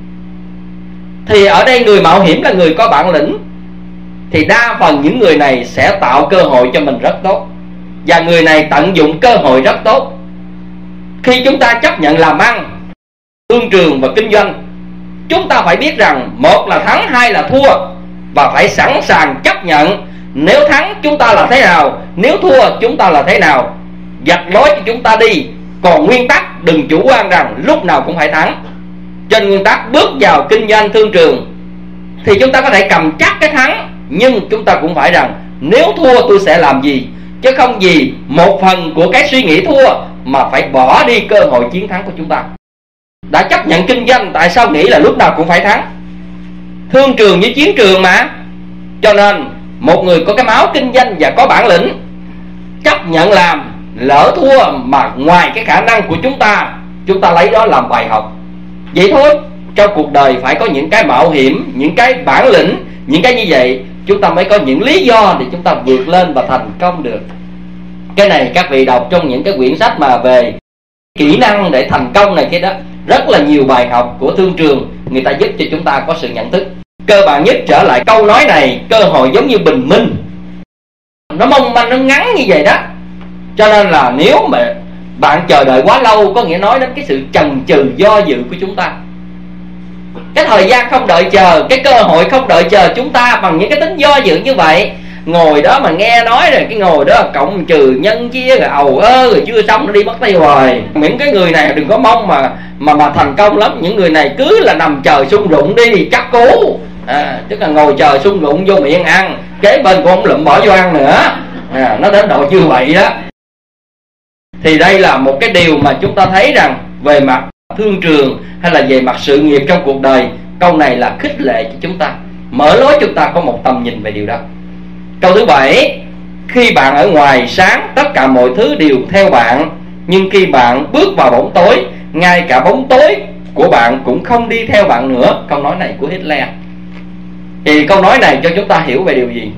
thì ở đây người mạo hiểm là người có bản lĩnh, thì đa phần những người này sẽ tạo cơ hội cho mình rất tốt, và người này tận dụng cơ hội rất tốt. Khi chúng ta chấp nhận làm ăn, thương trường và kinh doanh, chúng ta phải biết rằng một là thắng, hai là thua, và phải sẵn sàng chấp nhận. Nếu thắng chúng ta là thế nào, nếu thua chúng ta là thế nào, vạch lối cho chúng ta đi. Còn nguyên tắc đừng chủ quan rằng lúc nào cũng phải thắng. Trên nguyên tắc bước vào kinh doanh thương trường thì chúng ta có thể cầm chắc cái thắng, nhưng chúng ta cũng phải rằng nếu thua tôi sẽ làm gì, chứ không vì một phần của cái suy nghĩ thua mà phải bỏ đi cơ hội chiến thắng của chúng ta. Đã chấp nhận kinh doanh, tại sao nghĩ là lúc nào cũng phải thắng? Thương trường với chiến trường mà. Cho nên một người có cái máu kinh doanh và có bản lĩnh, chấp nhận làm, lỡ thua mà ngoài cái khả năng của chúng ta lấy đó làm bài học. Vậy thôi, trong cuộc đời phải có những cái mạo hiểm, những cái bản lĩnh, những cái như vậy chúng ta mới có những lý do để chúng ta vượt lên và thành công được. Cái này các vị đọc trong những cái quyển sách mà về kỹ năng để thành công này kia đó, rất là nhiều bài học của thương trường, người ta giúp cho chúng ta có sự nhận thức. Cơ bản nhất trở lại câu nói này, cơ hội giống như bình minh, nó mong manh, nó ngắn như vậy đó. Cho nên là nếu mà bạn chờ đợi quá lâu, có nghĩa nói đến cái sự chần chừ do dự của chúng ta. Cái thời gian không đợi chờ, cái cơ hội không đợi chờ chúng ta bằng những cái tính do dự như vậy. Ngồi đó mà nghe nói rồi cái ngồi đó cộng trừ nhân chia rồi ầu rồi chưa xong nó đi mất tay hoài. Những cái người này đừng có mong mà thành công lắm. Những người này cứ là nằm chờ sung rụng đi chắc cố, tức là ngồi chờ sung rụng vô miệng ăn, kế bên cũng không lụm bỏ vô ăn nữa. Nó đến độ như vậy đó. Thì đây là một cái điều mà chúng ta thấy rằng về mặt thương trường hay là về mặt sự nghiệp trong cuộc đời, câu này là khích lệ cho chúng ta, mở lối chúng ta có một tầm nhìn về điều đó. Câu thứ 7, khi bạn ở ngoài sáng tất cả mọi thứ đều theo bạn, nhưng khi bạn bước vào bóng tối, ngay cả bóng tối của bạn cũng không đi theo bạn nữa. Câu nói này của Hitler. Thì câu nói này cho chúng ta hiểu về điều gì?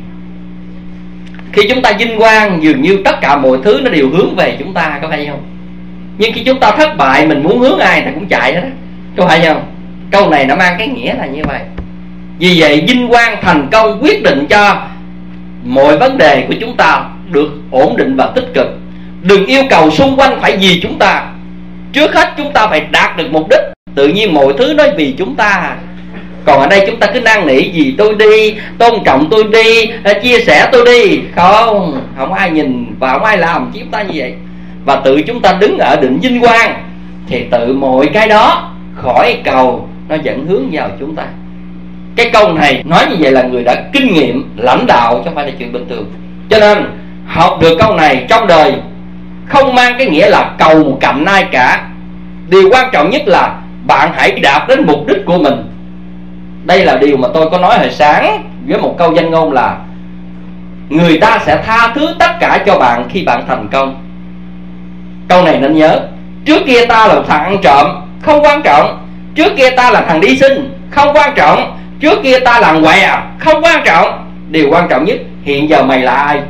Khi chúng ta vinh quang, dường như tất cả mọi thứ nó đều hướng về chúng ta, có phải không? Nhưng khi chúng ta thất bại, mình muốn hướng ai thì cũng chạy hết đó, có phải không? Câu này nó mang cái nghĩa là như vậy. Vì vậy vinh quang thành công quyết định cho mọi vấn đề của chúng ta được ổn định và tích cực. Đừng yêu cầu xung quanh phải vì chúng ta. Trước hết chúng ta phải đạt được mục đích, tự nhiên mọi thứ nói vì chúng ta. Còn ở đây chúng ta cứ năn nỉ vì tôi đi, tôn trọng tôi đi, chia sẻ tôi đi. Không ai nhìn và không ai làm chứ chúng ta như vậy. Và tự chúng ta đứng ở định vinh quang thì tự mọi cái đó khỏi cầu nó dẫn hướng vào chúng ta. Cái câu này nói như vậy là người đã kinh nghiệm lãnh đạo, chứ không phải là chuyện bình thường. Cho nên học được câu này trong đời không mang cái nghĩa là cầu cạnh ai cả. Điều quan trọng nhất là bạn hãy đạt đến mục đích của mình. Đây là điều mà tôi có nói hồi sáng với một câu danh ngôn là người ta sẽ tha thứ tất cả cho bạn khi bạn thành công. Câu này nên nhớ. Trước kia ta là thằng ăn trộm, không quan trọng. Trước kia ta là thằng đi xin, không quan trọng. Trước kia ta làm què không quan trọng, điều quan trọng nhất hiện giờ mày là ai.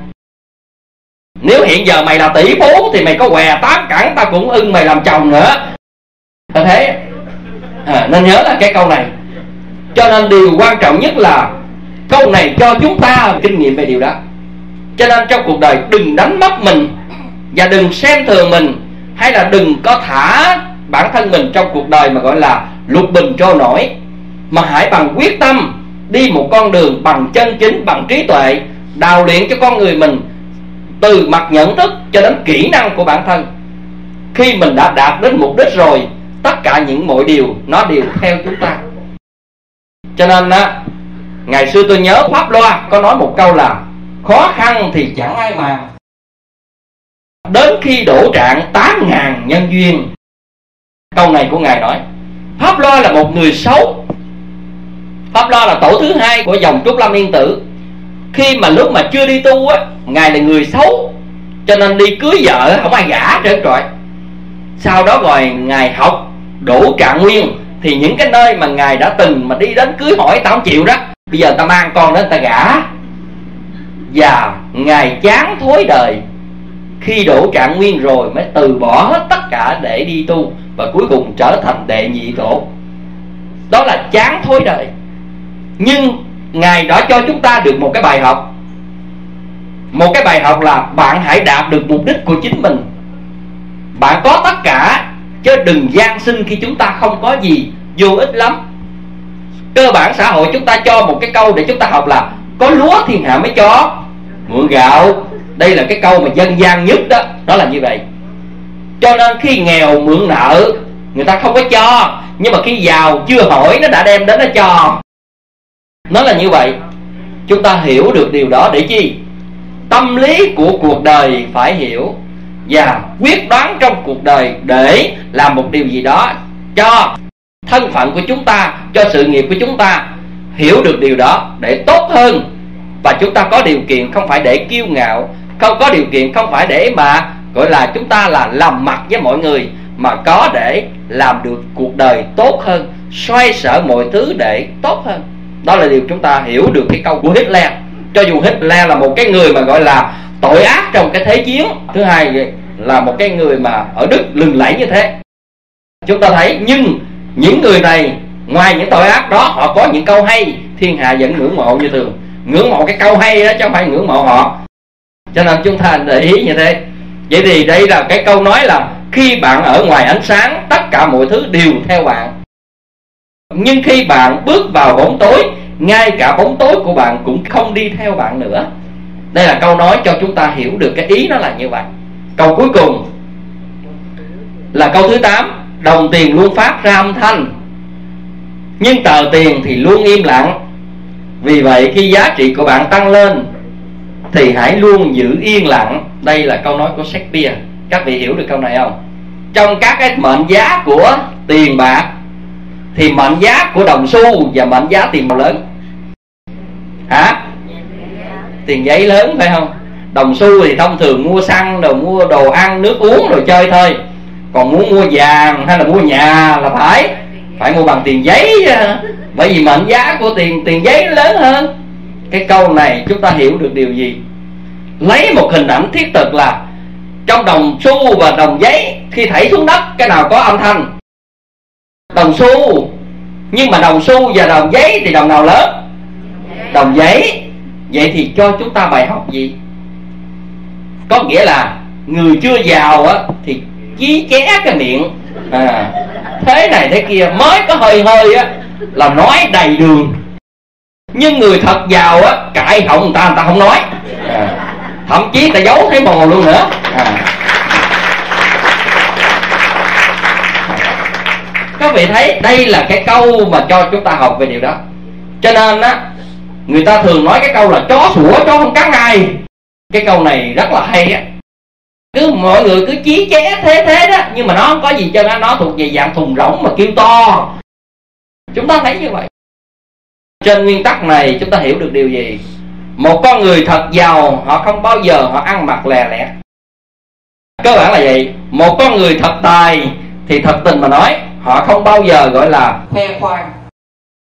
Nếu hiện giờ mày là tỷ phú thì mày có què 8 cẳng ta cũng ưng mày làm chồng nữa. Ta thế nên nhớ là cái câu này. Cho nên điều quan trọng nhất là câu này cho chúng ta kinh nghiệm về điều đó. Cho nên trong cuộc đời đừng đánh mất mình, và đừng xem thường mình, hay là đừng có thả bản thân mình trong cuộc đời mà gọi là lục bình trôi nổi, mà hãy bằng quyết tâm đi một con đường bằng chân chính, bằng trí tuệ, đào luyện cho con người mình từ mặt nhận thức cho đến kỹ năng của bản thân. Khi mình đã đạt đến mục đích rồi, tất cả những mọi điều nó đều theo chúng ta. Cho nên ngày xưa tôi nhớ Pháp Loa có nói một câu là khó khăn thì chẳng ai màng, đến khi đổ trạng 8.000 nhân duyên. Câu này của Ngài nói Pháp Loa là một người xấu. Pháp Loa là tổ thứ hai của dòng Trúc Lâm Yên Tử. Khi mà lúc mà chưa đi tu á, Ngài là người xấu, cho nên đi cưới vợ không ai gả trơn trọi. Sau đó rồi Ngài học đỗ trạng nguyên, thì những cái nơi mà Ngài đã từng mà đi đến cưới hỏi ta không chịu đó, bây giờ ta mang con đến ta gả. Và Ngài chán thối đời, khi đỗ trạng nguyên rồi mới từ bỏ hết tất cả để đi tu, và cuối cùng trở thành đệ nhị tổ. Đó là chán thối đời. Nhưng Ngài đã cho chúng ta được một cái bài học. Một cái bài học là bạn hãy đạt được mục đích của chính mình. Bạn có tất cả, chứ đừng gian sinh khi chúng ta không có gì, vô ích lắm. Cơ bản xã hội chúng ta cho một cái câu để chúng ta học là có lúa thiên hạ mới cho mượn gạo. Đây là cái câu mà dân gian nhất đó, đó là như vậy. Cho nên khi nghèo mượn nợ người ta không có cho, nhưng mà khi giàu chưa hỏi nó đã đem đến nó cho. Nó là như vậy. Chúng ta hiểu được điều đó để chi? Tâm lý của cuộc đời phải hiểu, và quyết đoán trong cuộc đời để làm một điều gì đó cho thân phận của chúng ta, cho sự nghiệp của chúng ta. Hiểu được điều đó để tốt hơn. Và chúng ta có điều kiện không phải để kiêu ngạo, không có điều kiện không phải để mà gọi là chúng ta là làm mặt với mọi người, mà có để làm được cuộc đời tốt hơn, xoay sở mọi thứ để tốt hơn. Đó là điều chúng ta hiểu được cái câu của Hitler. Cho dù Hitler là một cái người mà gọi là tội ác trong cái thế chiến thứ hai, là một cái người mà ở Đức lừng lẫy như thế, chúng ta thấy. Nhưng những người này ngoài những tội ác đó, họ có những câu hay, thiên hạ vẫn ngưỡng mộ như thường. Ngưỡng mộ cái câu hay đó chứ không phải ngưỡng mộ họ. Cho nên chúng ta để ý như thế. Vậy thì đây là cái câu nói là khi bạn ở ngoài ánh sáng, tất cả mọi thứ đều theo bạn. Nhưng khi bạn bước vào bóng tối, ngay cả bóng tối của bạn cũng không đi theo bạn nữa. Đây là câu nói cho chúng ta hiểu được cái ý nó là như vậy. Câu cuối cùng là câu thứ 8. Đồng tiền luôn phát ra âm thanh, nhưng tờ tiền thì luôn im lặng. Vì vậy khi giá trị của bạn tăng lên thì hãy luôn giữ yên lặng. Đây là câu nói của Shakespeare. Các vị hiểu được câu này không? Trong các cái mệnh giá của tiền bạc thì mệnh giá của đồng xu và mệnh giá tiền màu lớn. Hả? Tiền giấy lớn phải không? Đồng xu thì thông thường mua xăng rồi mua đồ ăn nước uống rồi chơi thôi. Còn muốn mua vàng hay là mua nhà là phải mua bằng tiền giấy. Bởi vì mệnh giá của tiền giấy lớn hơn. Cái câu này chúng ta hiểu được điều gì? Lấy một hình ảnh thiết thực là trong đồng xu và đồng giấy, khi thảy xuống đất cái nào có âm thanh? Đồng xu. Nhưng mà đồng xu và đồng giấy thì đồng nào lớn? Đồng giấy. Vậy thì cho chúng ta bài học gì? Có nghĩa là người chưa giàu á thì chí ché cái miệng thế này thế kia, mới có hơi hơi á là nói đầy đường. Nhưng người thật giàu á, cãi họng người ta không nói, thậm chí ta giấu thấy mồ luôn nữa. Các vị thấy đây là cái câu mà cho chúng ta học về điều đó. Cho nên á, người ta thường nói cái câu là chó sủa chó không cắn ai. Cái câu này rất là hay á. Mọi người cứ chí ché thế đó, nhưng mà nó không có gì cho nó thuộc về dạng thùng rỗng mà kêu to. Chúng ta thấy như vậy. Trên nguyên tắc này chúng ta hiểu được điều gì? Một con người thật giàu, họ không bao giờ họ ăn mặc lè lẹt. Cơ bản là vậy. Một con người thật tài thì thật tình mà nói, họ không bao giờ gọi là khoe khoang.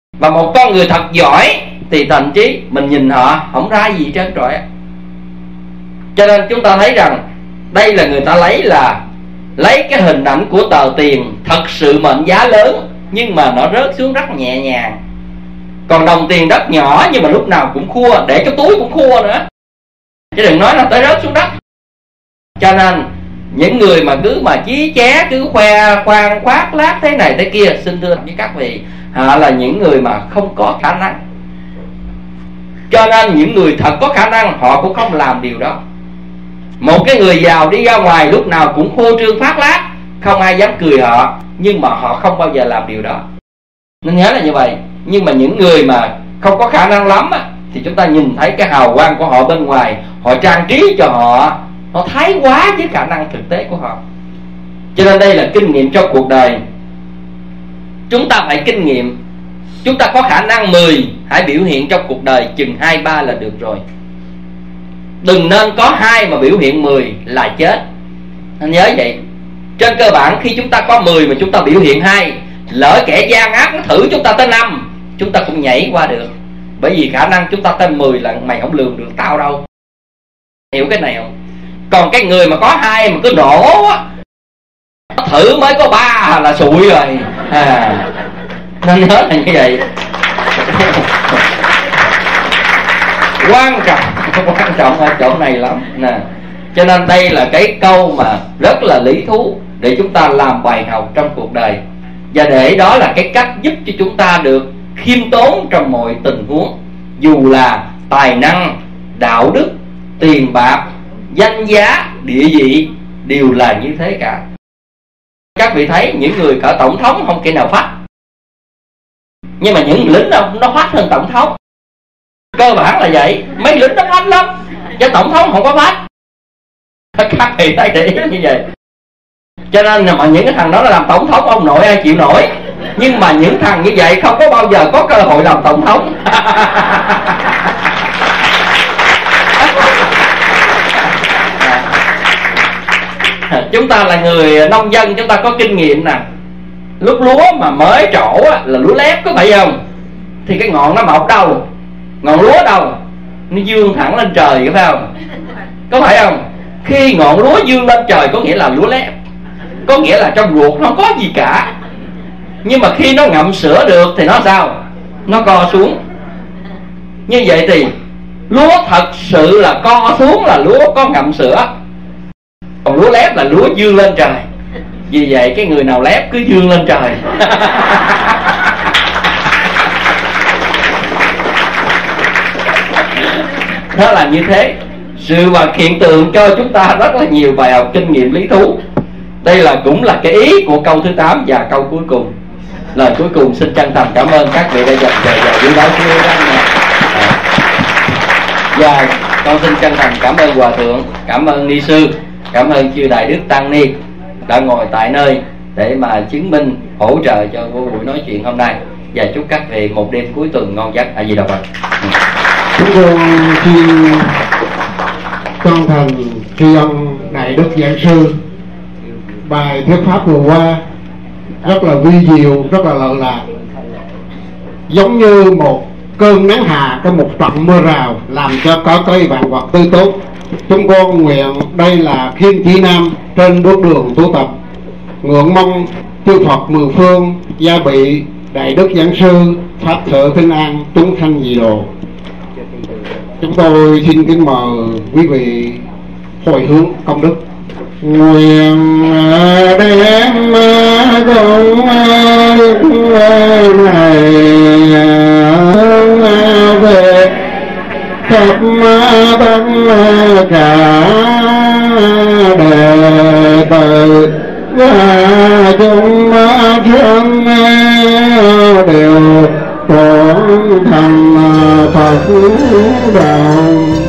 Và một con người thật giỏi thì thậm chí mình nhìn họ không ra gì trơn trọi. Cho nên chúng ta thấy rằng đây là người ta lấy cái hình ảnh của tờ tiền thật sự mệnh giá lớn, nhưng mà nó rớt xuống rất nhẹ nhàng. Còn đồng tiền rất nhỏ nhưng mà lúc nào cũng khua, để cho túi cũng khua nữa, chứ đừng nói là tới rớt xuống đất. Cho nên những người mà cứ mà chí ché, cứ khoe khoang khoác lác thế này thế kia, xin thưa với các vị, họ là những người mà không có khả năng. Cho nên những người thật có khả năng họ cũng không làm điều đó. Một cái người giàu đi ra ngoài lúc nào cũng phô trương phát lác, không ai dám cười họ, nhưng mà họ không bao giờ làm điều đó. Nên nhớ là như vậy. Nhưng mà những người mà không có khả năng lắm á, thì chúng ta nhìn thấy cái hào quang của họ bên ngoài, họ trang trí cho họ, nó thái quá với khả năng thực tế của họ. Cho nên đây là kinh nghiệm trong cuộc đời. Chúng ta phải kinh nghiệm. Chúng ta có khả năng 10, hãy biểu hiện trong cuộc đời chừng 2-3 là được rồi. Đừng nên có 2 mà biểu hiện 10 là chết. Anh nhớ vậy. Trên cơ bản khi chúng ta có 10 mà chúng ta biểu hiện 2, lỡ kẻ gian ác nó thử chúng ta tới 5, chúng ta cũng nhảy qua được. Bởi vì khả năng chúng ta tới 10 là mày không lường được tao đâu. Hiểu cái này không? Còn cái người mà có 2 mà cứ nổ á, nó thử mới có 3 là sụi rồi. Nên nhớ là như vậy. Quan trọng ở chỗ này lắm nè. Cho nên đây là cái câu mà rất là lý thú để chúng ta làm bài học trong cuộc đời. Và để đó là cái cách giúp cho chúng ta được khiêm tốn trong mọi tình huống. Dù là tài năng, đạo đức, tiền bạc, danh giá, địa vị đều là như thế cả. Các vị thấy những người cỡ tổng thống không kẻ nào phách, nhưng mà những lính nó phách hơn tổng thống. Cơ bản là vậy. Mấy lính nó phách lắm, chứ tổng thống không có phách. Các vị thấy để ý như vậy. Cho nên mà những cái thằng đó nó làm tổng thống, ông nội ai chịu nổi. Nhưng mà những thằng như vậy không có bao giờ có cơ hội làm tổng thống. Chúng ta là người nông dân, chúng ta có kinh nghiệm nè. Lúc lúa mà mới trổ là lúa lép, có phải không? Thì cái ngọn nó mọc đâu? Ngọn lúa đâu? Nó dương thẳng lên trời, có phải không? Có phải không? Khi ngọn lúa dương lên trời có nghĩa là lúa lép, có nghĩa là trong ruột nó không có gì cả. Nhưng mà khi nó ngậm sữa được thì nó sao? Nó co xuống. Như vậy thì lúa thật sự là co xuống là lúa có ngậm sữa, còn lúa lép là lúa dương lên trời. Vì vậy cái người nào lép cứ dương lên trời. Nó là như thế. Sự vật hiện tượng cho chúng ta rất là nhiều bài học kinh nghiệm lý thú. Đây là cũng là cái ý của câu thứ 8 và câu cuối cùng. Lời cuối cùng xin chân thành cảm ơn các vị đã dành thời giờ dưới đó chú ý. Và con xin chân thành cảm ơn Hòa Thượng, cảm ơn Ni Sư, cảm ơn chư Đại Đức Tăng Ni đã ngồi tại nơi để mà chứng minh, hỗ trợ cho buổi nói chuyện hôm nay. Và chúc các vị một đêm cuối tuần ngon giấc. A Di Đà Phật. Chúng con xin chân thành tri ân Đại Đức Giảng Sư. Bài thuyết pháp vừa qua rất là vi diệu, rất là lợi lạc, giống như một cơn nắng hạ trong một trận mưa rào, làm cho cỏ cây vạn vật tươi tốt. Chúng con nguyện đây là khiên chỉ nam trên bước đường tu tập, ngưỡng mong chư Phật mười phương gia bị Đại Đức Giảng Sư pháp thợ bình an chúng sanh dị độ. Chúng tôi xin kính mời quý vị hồi hướng công đức. Nguyện đem công này về khắp tất cả đệ tử và chúng thân đều trọn thành Phật đạo.